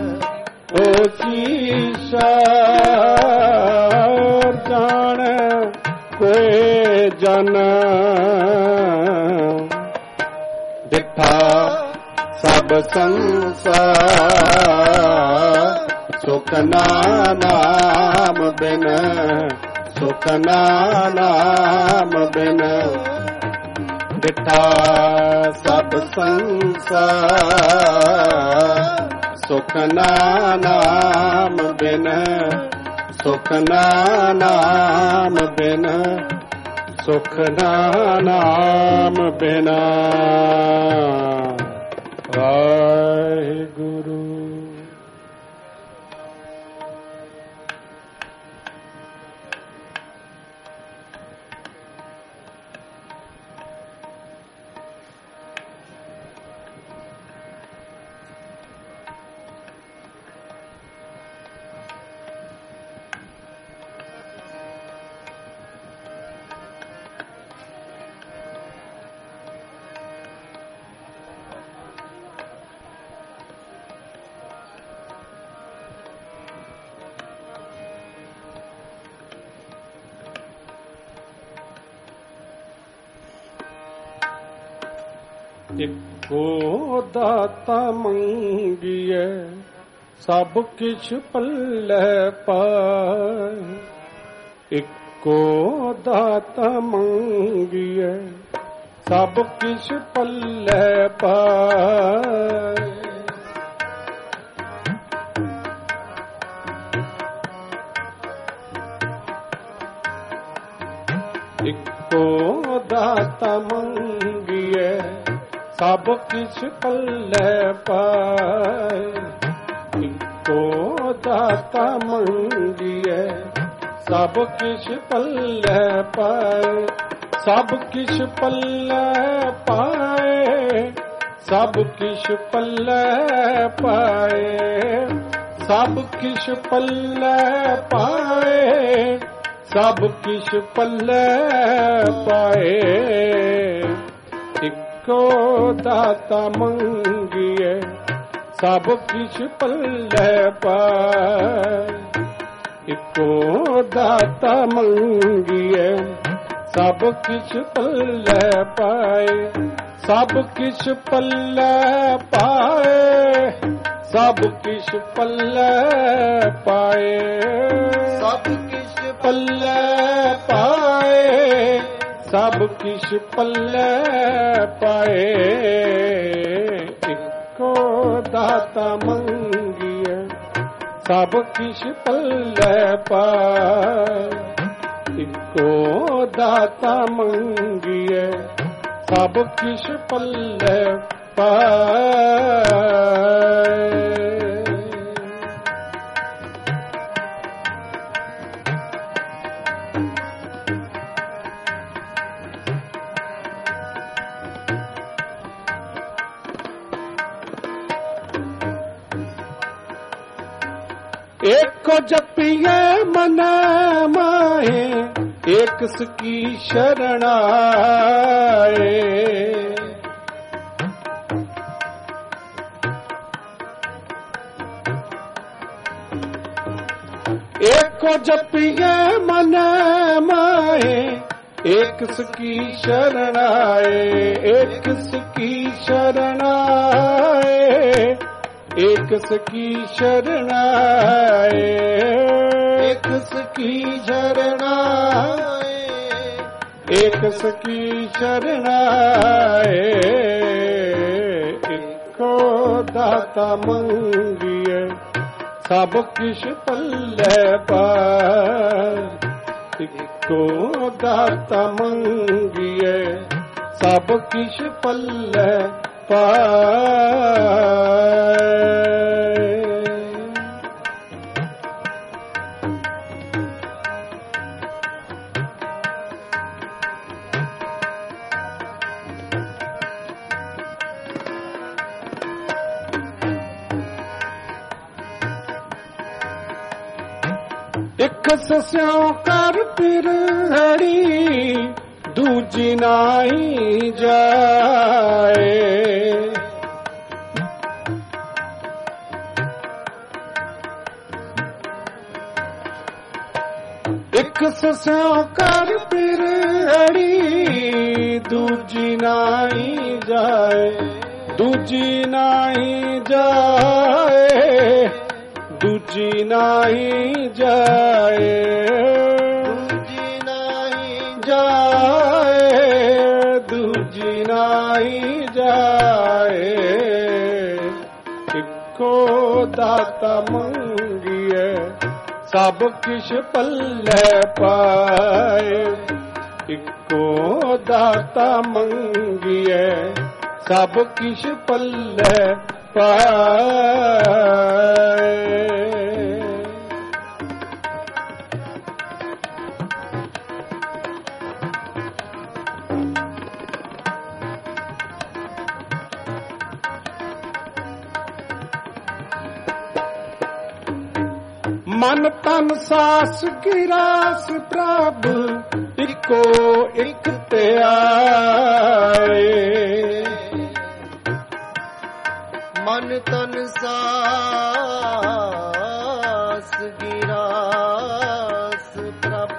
ਹੋਸ਼ੀਸ਼ਰ ਜਾਣ ਕੋਏ ਜਨ ਡਿਠਾ ਸਭ ਸੰਸਾਰ। ਸੁਖਨਾ ਨਾਮ ਬਿਨ ਸੁਖਨਾ ਨਾਮ ਬਿਨ ਡਿਠਾ ਸਭ ਸੰਸਾਰ। ਸੁਖਨਾ ਨਾਮ ਬਿਨ ਸੁਖਨਾ ਨਾਮ ਬਿਨ ਸੁਖਨਾ ਨਾਮ ਬਿਨਾ। ਵਾਹਿਗੁਰੂ। ਇੱਕੋ ਦਾਤਾ ਮੰਗੀਐ ਸਭ ਕਿਛ ਪੱਲੇ ਪਾਏ। ਇੱਕੋ ਦਾਤਾ ਮੰਗੀਐ ਸਭ ਕਿਛ ਪੱਲੇ ਪਾਏ। ਇੱਕੋ ਦਾਤਾ ਮੰਗੀਐ ਸਭ ਕਿਛ ਪੱਲੇ ਪਾਏ। ਇੱਕੋ ਦਾਤਾ ਮੰਗੀਐ ਸਭ ਕਿਛ ਪੱਲੇ ਪਾਏ। ਸਭ ਕਿਛ ਪੱਲੇ ਪਾਏ। ਸਭ ਕਿਛ ਪੱਲੇ ਪਾਏ। ਸਭ ਕਿਛ ਪੱਲੇ ਪਾਏ। ਸਭ ਕਿਛ ਪੱਲੇ ਪਾਏ। ਇੱਕੋ ਦਾਤਾ ਮੰਗੀਐ ਸਭ ਕਿਛ ਪੱਲੇ ਪਾਏ। ਇੱਕੋ ਦਾਤਾ ਮੰਗੀਐ ਸਭ ਕਿਛ ਪੱਲੇ ਪਾਏ। ਸਭ ਕਿਛ ਪੱਲੇ ਪਾਏ। ਸਭ ਕਿਛ ਪੱਲੇ ਪਾਏ। ਸਭ ਕਿਛ ਪੱਲੇ ਪਾਏ। ਸਭ ਕਿਛ ਪੱਲੇ ਪਾਏ। ਇੱਕੋ ਦਾਤਾ ਮੰਗੀਐ ਸਭ ਕਿਛ ਪੱਲੇ ਪਾਏ। ਇੱਕੋ ਦਾਤਾ ਮੰਗੀਐ ਸਭ ਕਿਛ ਪੱਲੇ ਪਾਏ। एको जपिए मन माहे एक सकी शरणाए। एको जपिए मन माहे एक सकी शरणाए। एक सकी शरणाए। एक सकी शरणाए। एक सकी शरणाए। एक सकी शरणाए। इको दाता मंगीए सब किछ पल्ले पाए। इको दाता मंगीए सब किछ पल्ले पाए। एक सस्यों कर पिर हरी दूजी नाई जाए। एक सस्यों कर पिर हरी दूजी नाई जाए। दूजी नाई जाए। दूजी नाई जाए। दूजी नाई जाए। दूजी नाई जाए। इको दाता मंगीए सब किछ पल्ले पाए। इको दाता मंगीए सब किछ पल्ले पाए। मन तन सास की रास प्रभ इको एक ते आए। मन तन सास गिरास प्रभ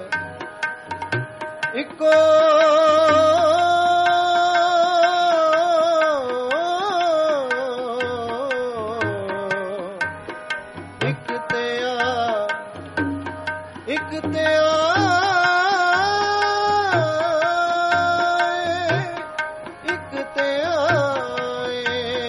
इको ਇੱਕ ਤੇ ਆਏ।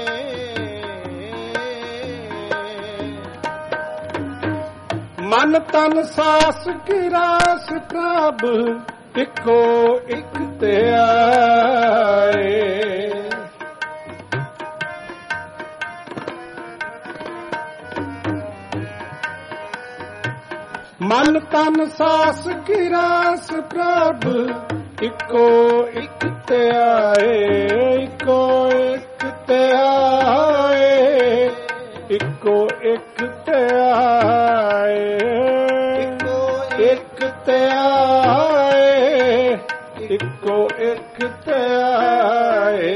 ਮਨ ਤਨ ਸਾਸ ਕੀ ਰਾਸ ਪ੍ਰਭ ਇੱਕੋ ਇੱਕ ਤੇ ਆਏ। ਮਨ ਤਨ ਸਾਸ ਕੀ ਰਾਸ ਪ੍ਰਭ ਇੱਕੋ ਇੱਕ ਤੇ ਆਏ। ਇੱਕੋ ਇੱਕ ਤੇ ਆਏ। ਇੱਕੋ ਇੱਕ ਤੇ ਆਏ। ਇੱਕ ਤੇ ਆਏ। ਇੱਕੋ ਇੱਕ ਤੇ ਆਏ।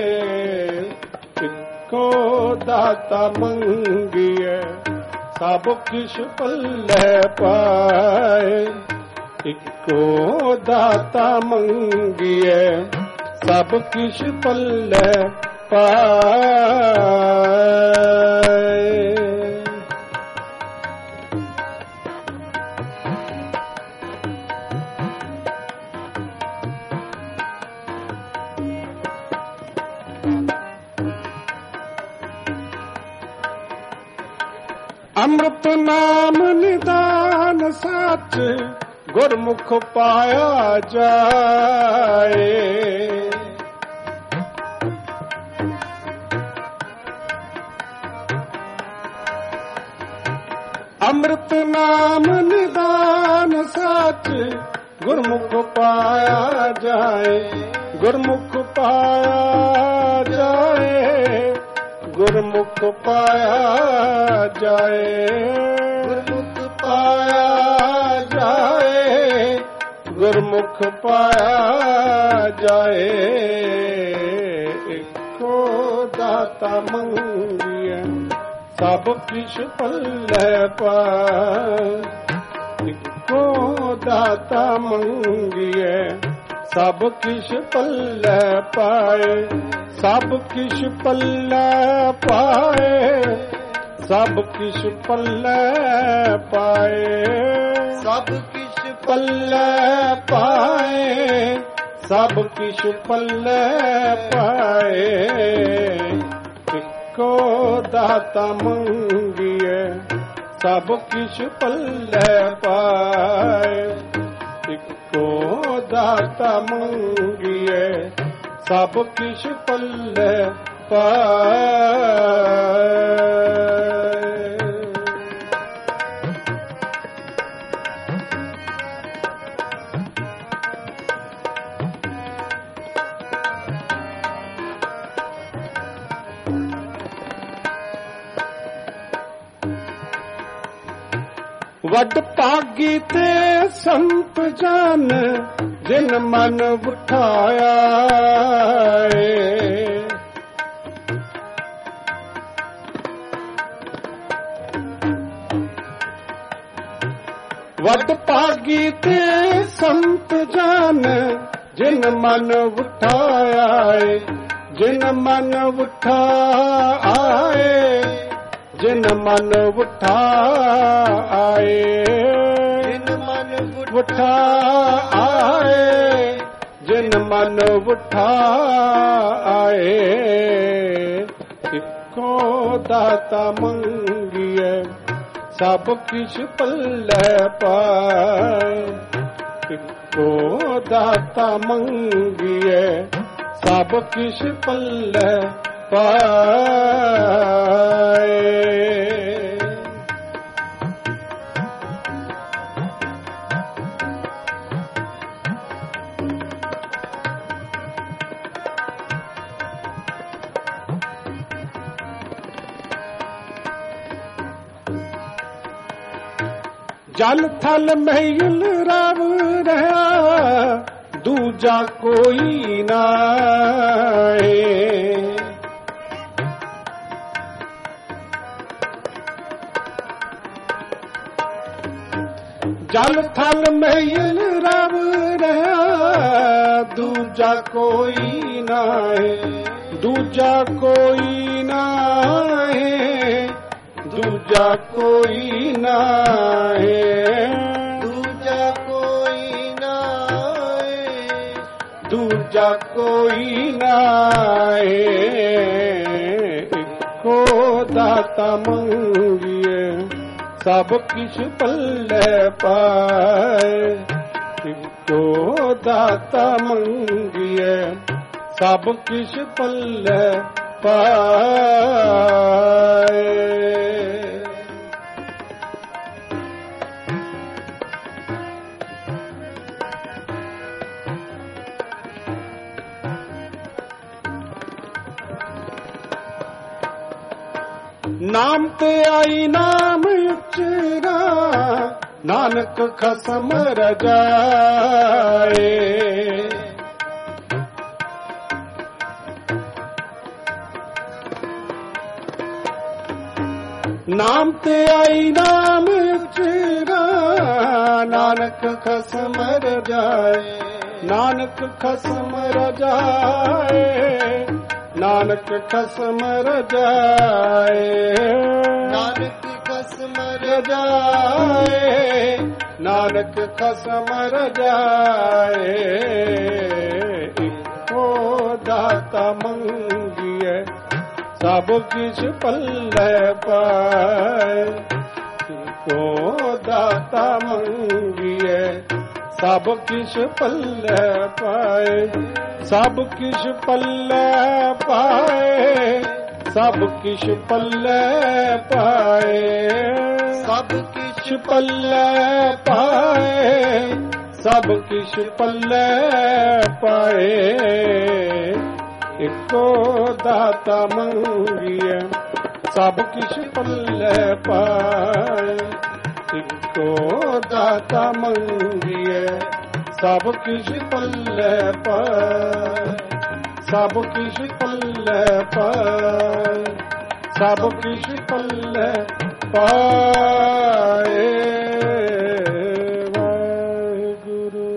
ਇੱਕੋ ਦਾਤਾ ਮੰਗੀਐ ਸਭ ਕਿਛ ਪੱਲੇ ਪਾਏ। ਇੱਕੋ ਦਾਤਾ ਮੰਗੀਐ ਸਭ ਕਿਛ ਪੱਲੇ ਪਾਏ। ਅੰਮ੍ਰਿਤ ਨਾਮ ਨਿਦਾਨ ਸੱਚ ਗੁਰਮੁਖ ਪਾਇਆ ਜਾਏ। ਅੰਮ੍ਰਿਤ ਨਾਮ ਨਿਦਾਨ ਸੱਚ ਗੁਰਮੁਖ ਪਾਇਆ ਜਾਏ। ਗੁਰਮੁਖ ਪਾਇਆ ਜਾਏ। ਗੁਰਮੁਖ ਪਾਇਆ ਜਾਏ। ਗੁਰਮੁਖ ਪਾਇਆ ਜਾਏ। ਗੁਰਮੁਖ ਪਾਇਆ ਜਾਏ। ਇੱਕੋ ਦਾਤਾ ਮੰਗੀਐ ਸਭ ਕਿਛ ਪੱਲੇ ਪਾਏ। ਇੱਕੋ ਦਾਤਾ ਮੰਗੀਐ ਸਭ ਕਿਛ ਪੱਲੇ ਪਾਏ। ਸਭ ਕਿਛ ਪੱਲੇ ਪਾਏ। ਸਭ ਕਿਛ ਪੱਲੇ ਪਾਏ। ਸਭ ਕਿਛ ਪੱਲੇ ਪਾਏ। ਸਭ ਕਿਛ ਪੱਲੇ ਪਾਏ। ਇੱਕੋ ਦਾਤਾ ਮੰਗੀਐ ਸਭ ਕਿਛ ਪੱਲੇ ਪਾਏ। ਇੱਕੋ ਦਾਤਾ ਮੰਗੀਐ ਸਭ ਕਿਛ ਪੱਲੇ ਪਾਏ। ਵੱਡ ਭਾਗੀ ਤੇ ਸੰਤ ਜਨ ਜਿਨ ਮਨ ਉਠਾਇਆ ਏ। ਵੱਡ ਭਾਗੀ ਤੇ ਸੰਤ ਜਨ ਜਿਨ ਮਨ ਉਠਾਇਆ ਏ। ਜਿਨ ਮਨ ਉਠਾਏ। ਜਿਨ ਮਨ ਉਠਾ ਆਏ। ਜਿਨ ਮਨ ਉਠਾ ਆਏ। ਜਿਨ ਮਨ ਉਠਾ ਆਏ। ਇੱਕੋ ਦਾਤਾ ਮੰਗੀਐ ਸਭ ਕਿਛ ਪੱਲੇ ਪਾਏ। ਇੱਕੋ ਦਾਤਾ ਮੰਗੀਐ ਸਭ ਕਿਛ ਪੱਲੇ ਪਾਏ। ਜਲ ਥਲ ਮਹਿਲ ਰਵ ਰਹਾ ਦੂਜਾ ਕੋਈ ਨਾਏ। ਜਲ ਥਲ ਮਹਿਲ ਰਵ ਰਹਾ ਦੂਜਾ ਕੋਈ ਨਾਏ। ਦੂਜਾ ਕੋਈ ਨਾਏ। ਦੂਜਾ ਕੋਈ ਨਾਏ। ਦੂਜਾ ਕੋਈ ਦੂਜਾ ਕੋਈ ਨਾਏ, ਇੱਕੋ ਦਾਤਾ ਮੰਗੀਏ ਸਭ ਕਿਛ ਪੱਲੇ ਪਾਏ। ਇੱਕੋ ਦਾਤਾ ਮੰਗੀਏ ਸਭ ਕਿਛ ਪੱਲੇ ਪਾਏ। ਨਾਮ ਤੇ ਆਈ ਨਾਮ ਉਚਰਾ, ਨਾਨਕ ਖਸਮ ਰਜਾਏ। ਨਾਮ ਤੇ ਆਈ ਨਾਮ ਉਚਰਾ, ਨਾਨਕ ਖਸਮ ਰਜਾਏ। ਨਾਨਕ ਖਸਮ ਰਜਾਏ, ਨਾਨਕ ਖਸਮ ਰਜਾਏ। ਨਾਨਕ ਖਸਮ ਰਜਾਏ, ਨਾਨਕ ਖਸਮ ਰਜਾਏ। ਇੱਕੋ ਦਾਤਾ ਮੰਗੀਏ ਸਭ ਕਿਛ ਪੱਲੇ ਪਾਏ। ਇੱਕੋ ਦਾਤਾ ਮੰਗੀਏ ਸਭ ਕਿਛ ਪੱਲੇ ਪਾਏ। ਸਭ ਕਿਛ ਪੱਲੇ ਪਾਏ, ਸਭ ਕਿਛ ਪੱਲੇ ਪਾਏ। ਸਭ ਕਿਛ ਪੱਲੇ ਪਾਏ, ਸਭ ਕਿਛ ਪੱਲੇ ਪਾਏ। ਇੱਕੋ ਦਾਤਾ ਮੰਗੀਏ ਸਭ ਕਿਛ ਪੱਲੇ ਪਾਏ। ਇੱਕੋ ਦਾਤਾ ਮੰਗੀਏ ਸਭ ਕਿਛ ਪੱਲੇ ਪਾਏ। ਸਭ ਕਿਛ ਪੱਲੇ ਪਾਏ, ਸਭ ਕਿਛ ਪੱਲੇ ਪਾਏ। ਵਾਹਿਗੁਰੂ।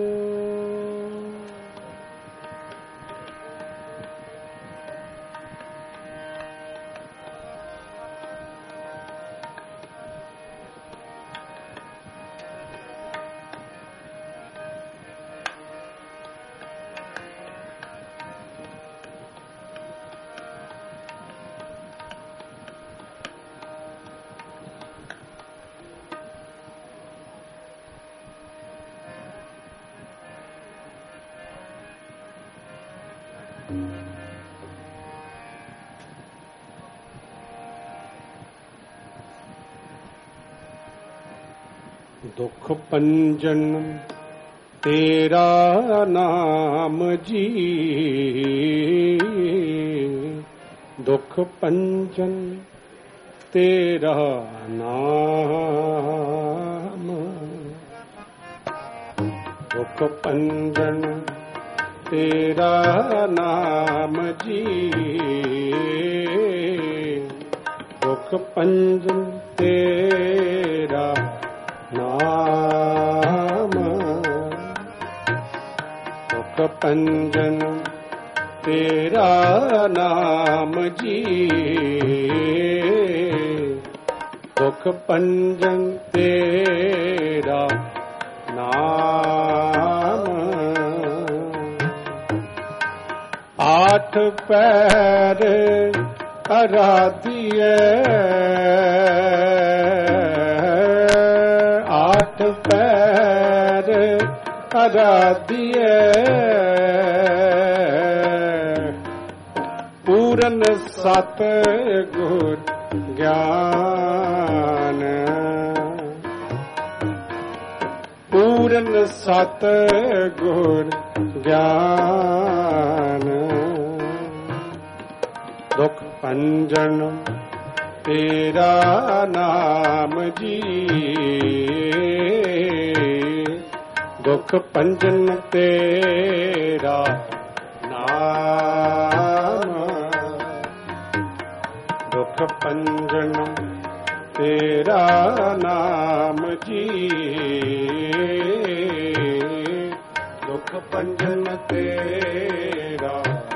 ਦੁਖ ਭੰਜਨ ਤੇਰਾ ਨਾਮ ਜੀ, ਦੁਖ ਭੰਜਨ ਤੇਰਾ ਨਾਮ। ਦੁਖ ਭੰਜਨ ਤੇਰਾ ਨਾਮ ਜੀ, ਦੁਖ ਭੰਜਨ ਤੇਰਾ ਨਾਮ। ਦੁਖ ਭੰਜਨ ਤੇਰਾ ਨਾਮ ਜੀ, ਦੁਖ ਭੰਜਨ ਤੇਰਾ ਨਾਮ। ਆਠ ਪੈਰ ਅਰਾਧੀਏ, ਆਠ ਪੈਰ ਅਰਾਧੀਏ। ਪੂਰਨ ਸਤ ਗੁਰ ਗਿਆਨ, ਪੂਰਨ ਸਤ ਗੁਰ ਗਿਆਨ। ਦੁਖ ਭੰਜਨ ਤੇਰਾ ਨਾਮ ਜੀ, ਦੁਖ ਭੰਜਨ ਤੇਰਾ ਨਾਮ। ਦੁਖ ਭੰਜਨ ਤੇਰਾ ਨਾਮ ਜੀ, ਦੁਖ ਭੰਜਨ ਤੇਰਾ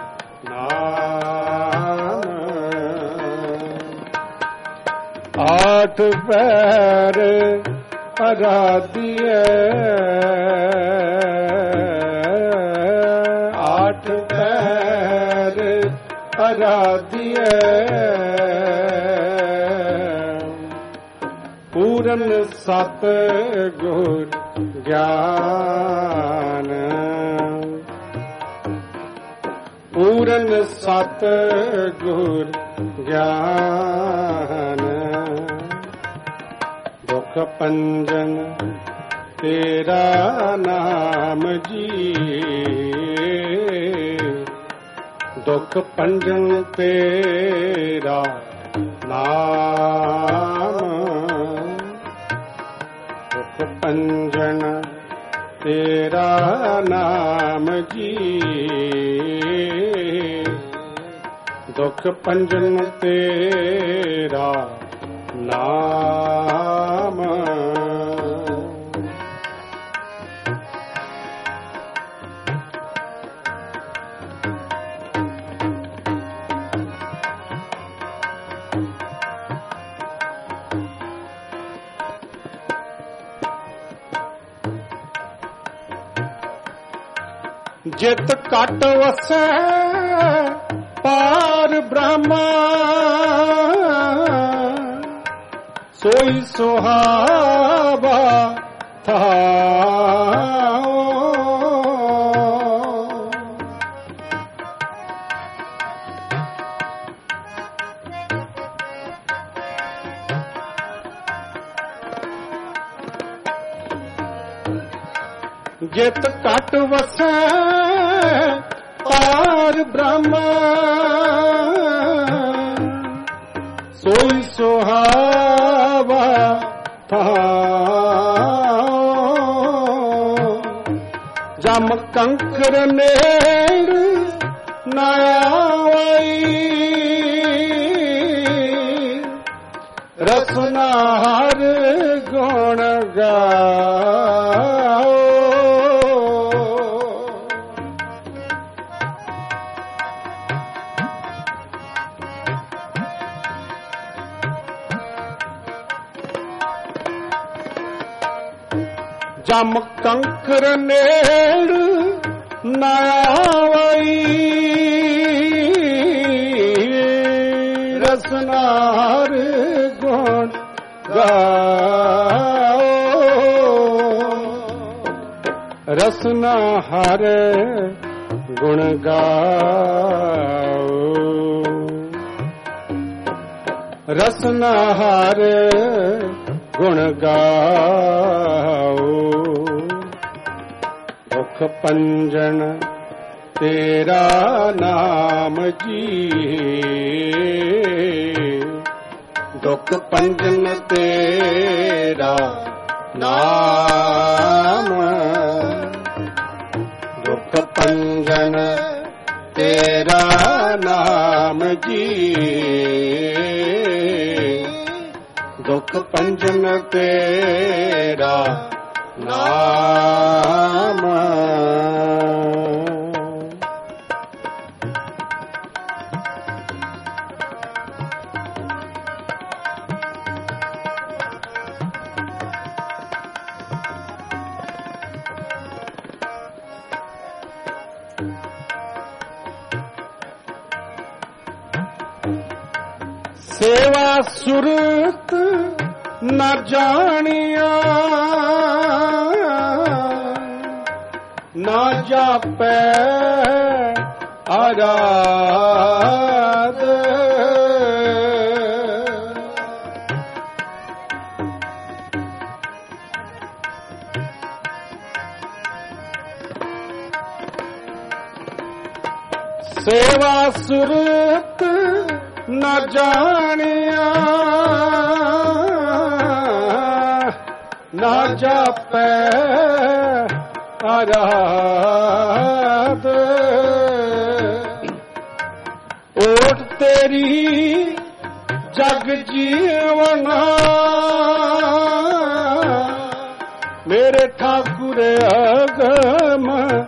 ਨਾਮ। ਆਠ ਪੈਰ ਅਰਾਧੀਏ, ਆਠ ਆਰਾਧਿਐ ਪੂਰਨ ਸਤ ਗੁਰ ਗਿਆਨ ਪੂਰਨ ਸਤ ਗੁਰ ਗਿਆਨ ਦੁਖ ਪੰਜਨ ਤੇਰਾ ਨਾਮ ਜੀ ਦੁਖ ਪੰਜਨ ਤੇਰਾ ਨਾਮ ਦੁਖ ਪੰਜਨ ਤੇਰਾ ਨਾਮ ਜੀ ਦੁਖ ਪੰਜਨ ਤੇਰਾ ਨਾਮ ਜਿਤ ਘਟ ਵਸੈ ਪਾਰ ਬ੍ਰਹਮਾ ਸੋਈ ਸੁਹਾਵਾ ਥਾਉ ਜਿਤ ਘਟ ਵਸੈ ਪਾਰ ਬ੍ਰਹਮਾ ਸੋਈ ਸੁਹਾਵਾ ਥਾਉ ਜਮ ਕੰਕਰ ਨੇੜ ਨਾ ਆਵਈ ਰਸਨਾ ਹਰ ਗੁਣ ਗਾਓ ਜਮ ਕੰਕਰ ਨੇੜ ਨਾ ਆਵਈ ਰਸਨਾਰ ਗੁਣ ਗਾਓ ਰਸਨਾ ਹਰ ਗੁਣ ਗਾਓ ਰਸਨਾ ਹਰ ਗੁਣ ਗਾਓ ਦੁਖ ਪੰਜਨ ਤੇਰਾ ਨਾਮ ਜੀ ਦੁਖ ਪੰਜਨ ਤੇਰਾ ਨਾਮ ਦੁਖ ਪੰਜਨ ਤੇਰਾ ਨਾਮ ਜੀ ਦੁਖ ਪੰਜਨ ਤੇਰਾ ਨਾਮ ਸੇਵਾ ਸੁਰਤ ਨਾ ਜਾਣਿਆ ਨਾ ਜਾਪੈ ਆਰਾਧ ਸੇਵਾ ਸੁਰਤ ਨਾ ਜਾਣਿਆ ਨਾ ਜਾਪੈ ਆਰਾਧ ਓਟ ਤੇਰੀ ਜਗ ਜੀਵਨਾ ਮੇਰੇ ਠਾਕੁਰ ਅਗਮ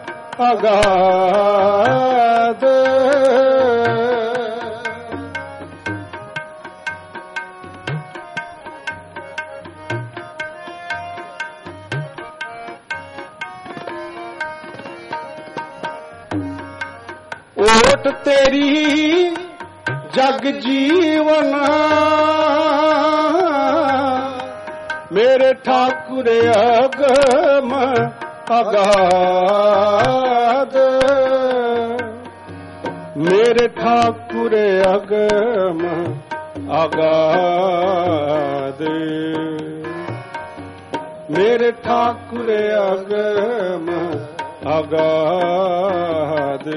ਅਗਾਧ ਓਟ ਤੇਰੀ ਜਗ ਜੀਵਨ ਮੇਰੇ ਠਾਕੁਰ ਅਗਮ ਅਗਾਧ ਮੇਰੇ ਠਾਕੁਰ ਅਗਮ ਅਗਾਧ ਮੇਰੇ ਠਾਕੁਰ ਅਗਮ ਅਗਾਧ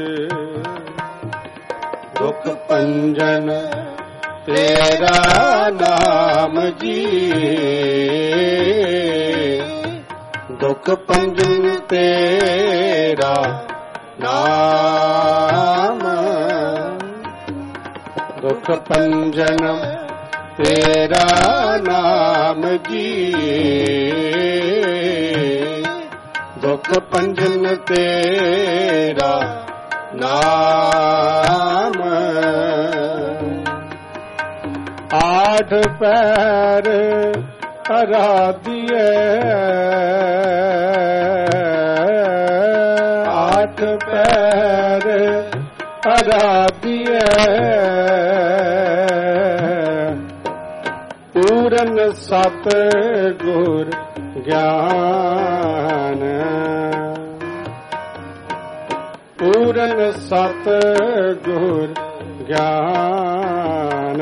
ਦੁਖ ਪੰਜਨ ਤੇਰਾ ਨਾਮ ਜੀ ਦੁਖ ਪੰਜਨ ਤੇਰਾ ਨਾਮ ਦੁਖ ਪੰਜਨ ਤੇਰਾ ਨਾਮ ਜੀ ਦੁਖ ਪੰਜਨ ਤੇਰਾ ਨਾਮ ਆਠ ਪੈਰ ਅਰਾਧਿਐ ਆਠ ਪੈਰ ਅਰਾਧਿਐ ਪੂਰਨ ਸਤ ਗੁਰ ਗਿਆਨ ਪੂਰਨ ਸਤ ਗੁਰ ਗਿਆਨ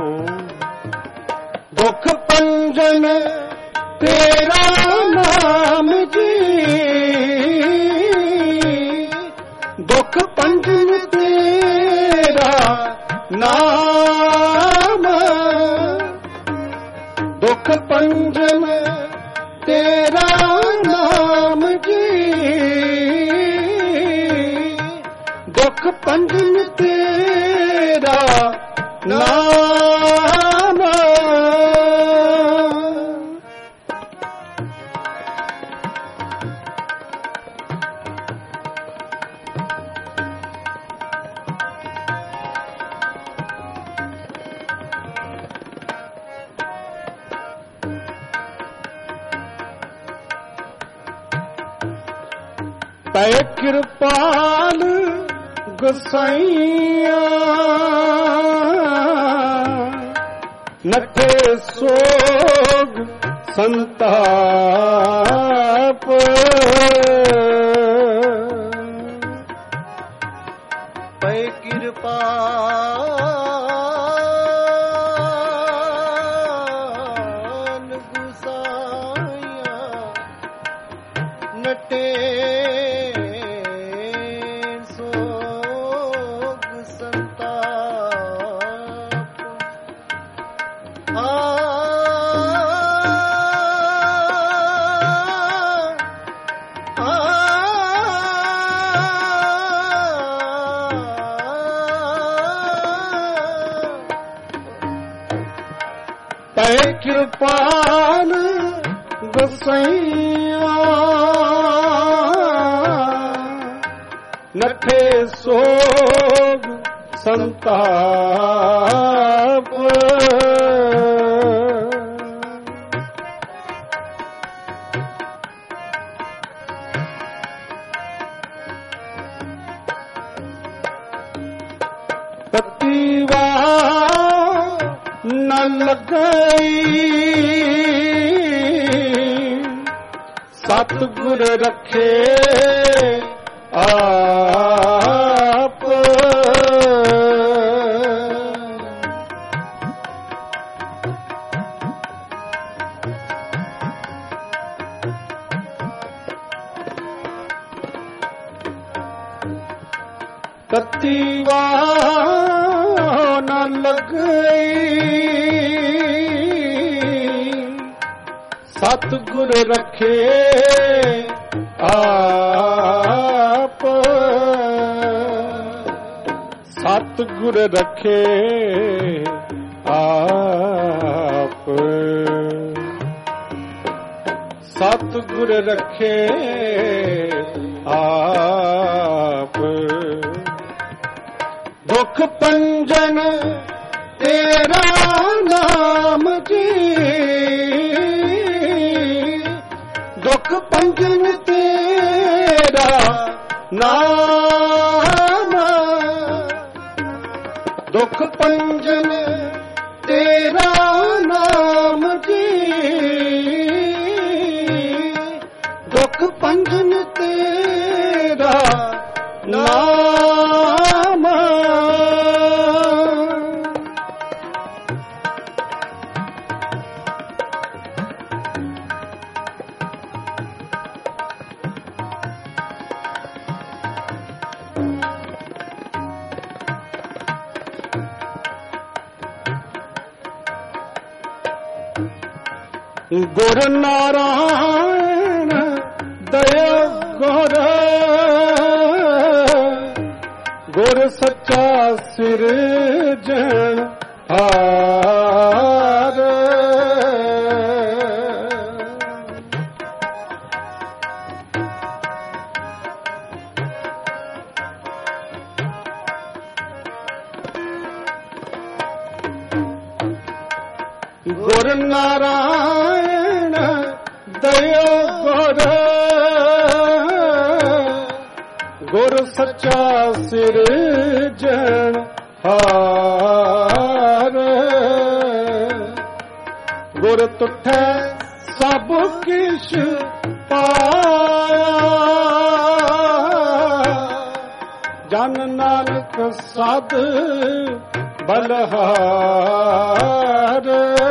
ਦੁਖ ਪੰਜਨ ਤੇਰਾ ਨਾਮ ਜੀ ਦੁਖ ਪੰਜਨ ਤੇਰਾ ਨਾਮ ਦੁਖ ਪੰਜਨ ਤੇਰਾ ਨਾਮ ਜੀ ਦੁਖ ਪੰਜਨ ਤੇਰਾ ਨਾਮ ਪੈ ਕਿਰਪਾਲ ਗੁਸਾਈਆ ਨਠੇ ਸੋਗ ਸੰਤਾਪ ਪੈ ਕਿਰਪਾ ਨਟੇ ਸੋਗ ਸੰਤਾਪ ਆ ਪੈ ਕਿਰਪਾਲ ਗੁਸਾਈਆ ਨਠੇ ਸੋਗ ਸੰਤਾਪ ਤਤੀਵਾ ਨ ਲਗਈ ਸਤਿਗੁਰ ਰੱਖੇ ਆਪ ਤਤੀਵਾ ਨ ਲਗਈ ਸਤਿਗੁਰ ਰੱਖੇ ਆਪ ਸਤਿਗੁਰ ਰੱਖੇ ਆਪ ਸਤਿਗੁਰ ਰੱਖੇ ਆਪ ਦੁਖ ਪੰਜਨ ਤੇਰਾ ਨਾਮ ਜੀ ਦੁਖ ਪੰਜਨ ਤੇਰਾ ਨਾਮ ਦੁਖ ਪੰਜਨ ਤੇਰਾ ਨਾਮ ਜੀ, ਦੁਖ ਪੰਜਨ ਤੇਰਾ ਨਾਮ। ਗੁਰ ਨਾਰਾਇਣ ਦਇਆ ਗੁਰ, ਗੁਰ ਸੱਚਾ ਸਿਰਜਣਹਾਰ। ਗੁਰ ਨਾਰਾਇਣ ਦਇਆ ਗੁਰ, ਗੁਰ ਸੱਚਾ ਸਿਰਜਣਹਾਰ। ਗੁਰ ਤੁਠੈ ਸਭ ਕਿਛ ਪਾਇਆ, ਜਨ ਨਾਨਕ ਸਦ ਬਲਹਾਰ।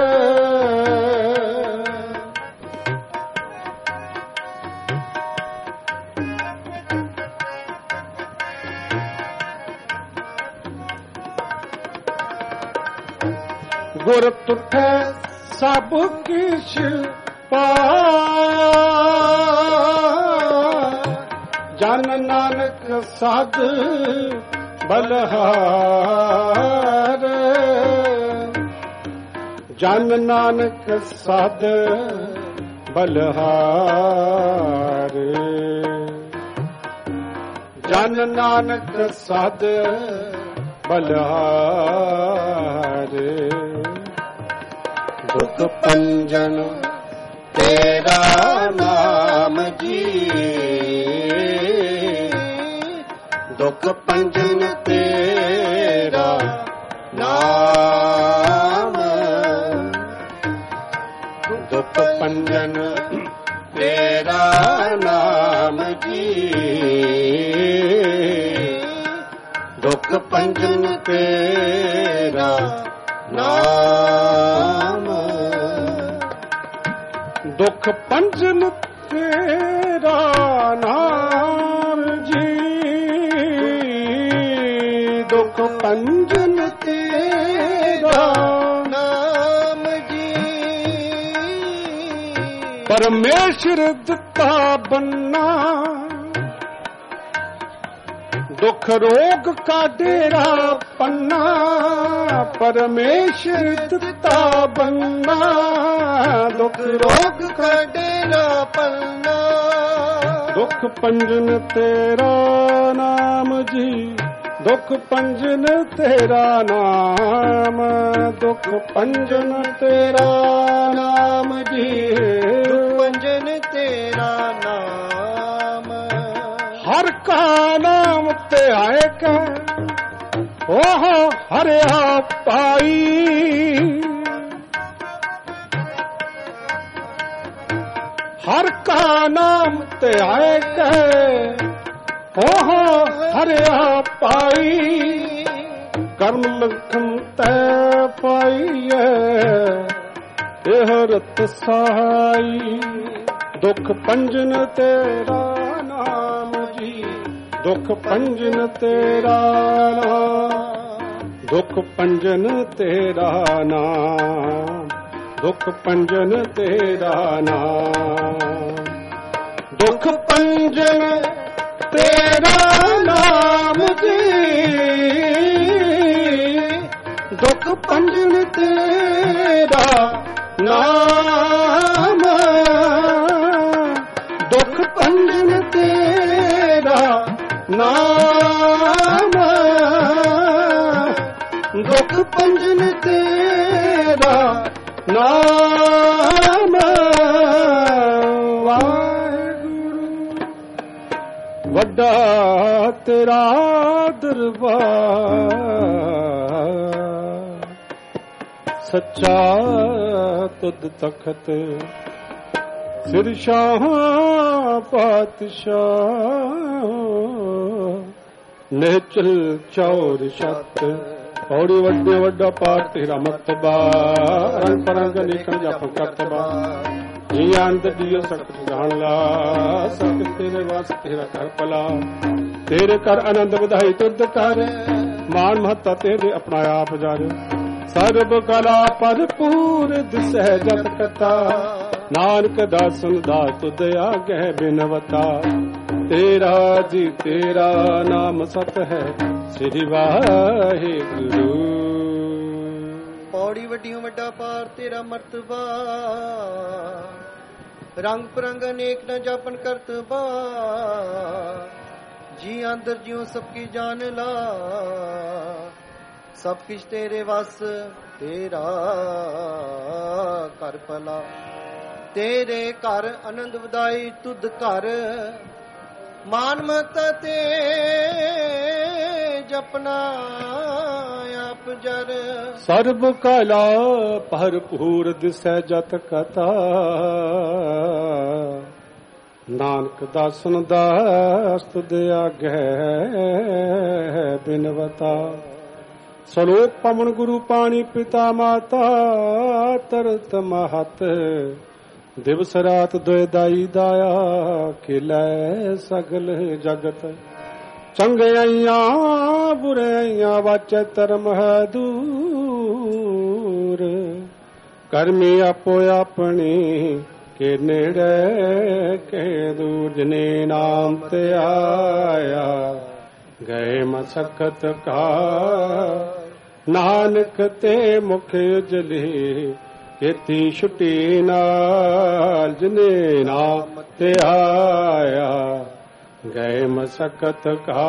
ਗੁਰ ਤੁਠੈ ਸਭ ਕਿਛ ਪਾਇਆ, ਜਨ ਨਾਨਕ ਸਦ ਬਲਹਾਰ। ਜਨ ਨਾਨਕ ਸਦ ਬਲਹਾਰ, ਜਨ ਨਾਨਕ ਸਦ ਬਲਹਾਰ। ਦੁਖ ਪੰਜਨ ਤੇਰਾ ਨਾਮ ਜੀ, ਦੁਖ ਪੰਜਨ ਤੇਰਾ ਨਾਮ। ਦੁਖ ਪੰਜਨ ਤੇਰਾ ਨਾਮ ਜੀ, ਦੁਖ ਪੰਜਨ ਤੇਰਾ ਨਾਮ। ਦੁਖ ਪੰਜਨ ਤੇਰਾ ਨਾਮ ਜੀ, ਦੁਖ ਪੰਜਨ ਤੇਰਾ ਨਾਮ ਜੀ। ਪਰਮੇਸ਼ਰ ਦਿੱਤਾ ਬੰਨਾ, ਦੁਖ ਰੋਗ ਕਾ ਡੇਰਾ ਪੰਨਾ। ਪਰਮੇਸ਼ਰ ਦਿੱਤਾ ਬੰਨਾ, ਦੁਖ ਰੋਗ ਕਾ ਡੇਰਾ ਪੰਨਾ। ਦੁਖ ਪੰਜਨ ਤੇਰਾ ਨਾਮ ਜੀ, ਦੁਖ ਪੰਜਨ ਤੇਰਾ ਨਾਮ। ਦੁਖ ਪੰਜਨ ਤੇਰਾ ਨਾਮ ਜੀ, ਦੁਖ ਪੰਜਨ ਤੇਰਾ ਨਾਮ। ਹਰ ਕਾ ਨਾਮ ਤੇ ਆਏ ਕੈ, ਉਹ ਹਰਿਆ ਪਾਈ। ਹਰ ਕਾ ਨਾਮ ਤੇ ਆਏ ਕੈ, ਉਹ ਹਰਿਆ ਪਾਈ। ਕਰਮ ਲਖਨ ਤੈ ਪਾਈਐ, ਇਹ ਰਤ ਸਹਾਈ। ਦੁਖ ਪੰਜਨ ਤੇਰਾ ਨਾਮ ਜੀ, ਦੁਖ ਪੰਜਨ ਤੇਰਾ ਨਾਮ। ਦੁਖ ਪੰਜਨ ਤੇਰਾ ਨਾਮ, ਦੁਖ ਪੰਜਨ ਤੇਰਾ ਨਾਮ। ਦੁਖ ਪੰਜਨ ਤੇਰਾ ਨਾਮ ਜੀ, ਦੁਖ ਪੰਜਨ ਤੇਰਾ ਨਾਮ। ਦੁਖ ਪੰਜਨ ਤੇਰਾ ਨਾਮ। ਦੁਖ ਪੰਜਨ ਤੇਰਾ ਨਾਮ। ਵਾਹਿਗੁਰੂ ਵੱਡਾ ਤੇਰਾ ਦਰਬਾਰ, ਸੱਚਾ ਤੁਧ ਤਖਤ ਸਿਰ ਸ਼ਾਹ ਪਾਤਸ਼ਾਹ, ਨਿਹਚਲ ਚੌਰ ਛੱਤ। ਪੌੜੀ ਵੱਡੇ ਵੱਡਾ ਪਾਠ ਤੇਰਾ ਮਰਤਬਾ, ਰੰਗ ਪਰੰਗ ਅਨੇਕਾਂ ਜਪ ਕਰਤਬਾ। ਜੀ ਅੰਤ ਦਿਓ ਸਖਤ ਜਾਣ ਲਾ, ਸਖਤ ਤੇਰੇ ਵਾਸ ਤੇਰਾ ਕਰ ਭਲਾ। ਤੇਰੇ ਕਰ ਆਨੰਦ ਵਧਾਈ ਤੁਧ ਕਰ, ਮਾਨ ਮਹੱਤਾ ਤੇਰੇ ਆਪਣਾ ਆਪ ਜਾਰੇ। ਸਰਬ ਕਲਾ ਭਰਪੂਰ ਦਿਸਹਿ ਜਤ ਕਥਾ, ਨਾਨਕ ਦਾਸਨ ਦਾ ਤੁਧ ਆਗਹਿ ਬਿਨਵਤਾ। ਤੇਰਾ ਜੀ ਤੇਰਾ ਨਾਮ ਸਤ ਹੈ, ਸ੍ਰੀ ਵਾਹਿਗੁਰੂ। ਪੌੜੀ ਵੱਡੀਓ ਵੱਡਾ ਪਾਰ ਤੇਰਾ ਮਰਤਬਾ, ਰੰਗ ਪਰੰਗ ਅਨੇਕ ਨ ਜਾਪਨ ਕਰਤਬਾ। ਜੀ ਅੰਦਰ ਜਿਉ ਸਭ ਕੀ ਜਾਨ ਲਾ, ਸਭ ਕਿਛ ਤੇਰੇ ਵਸ ਤੇਰਾ ਕਰ ਭਲਾ। ਤੇਰੇ ਘਰ ਆਨੰਦ ਵਧਾਈ ਤੁਧ ਘਰ, ਮਾਨ ਮਹੱਤਾ ਤੇ ਜਪਨਾ ਆਪ ਜਰ। ਸਰਬ ਕਲਾ ਭਰਪੂਰ ਦਿਸੈ ਜਤ ਕਥਾ, ਨਾਨਕ ਦਾਸਨ ਦਾਸ ਤੁਧ ਆਗਹਿ ਬਿਨਵਤਾ। ਸਲੋਕ ਪਵਨ ਗੁਰੂ ਪਾਣੀ ਪਿਤਾ ਮਾਤਾ, ਤਰਤ ਮਹਤ ਦਿਵਸ ਰਾਤ ਦੁਇ ਦਾਈ ਦਾਇਆ। ਖਿਲੈ ਸਗਲ ਜਗਤ ਚੰਗਿਆਈਆਂ ਬੁਰਾਈਆਂ, ਵਾਚੈ ਧਰਮ ਹੈ ਦੂਰ। ਕਰਮੀ ਆਪੋ ਆਪਣੀ ਕੇ ਨੇੜੇ ਕੇ ਦੂਰ। ਜਿਨੇ ਨਾਮ ਤੇ ਆਇਆ ਗਏ ਮਸਕਤ ਕਾ, ਨਾਨਕ ਤੇ ਮੁਖ ਉਜਲੇ ਕੀਤੀ ਛੁੱਟੀ ਨਾਲ। ਜਿਨੇ ਨਾਮ ਤੇ ਆਇਆ ਗਏ ਮਸਕਤ ਕਾ,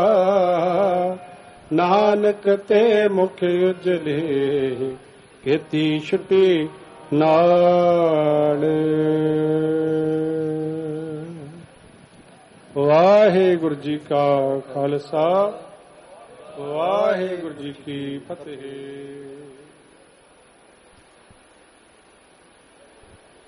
ਨਾਨਕ ਤੇ ਮੁਖ ਉਜਲੇ ਕੀਤੀ ਛੁੱਟੀ ਨਾਲ। ਵਾਹਿਗੁਰੂ ਜੀ ਕਾ ਖਾਲਸਾ, ਵਾਹਿਗੁਰੂ ਜੀ ਕੀ ਫਤਿਹ।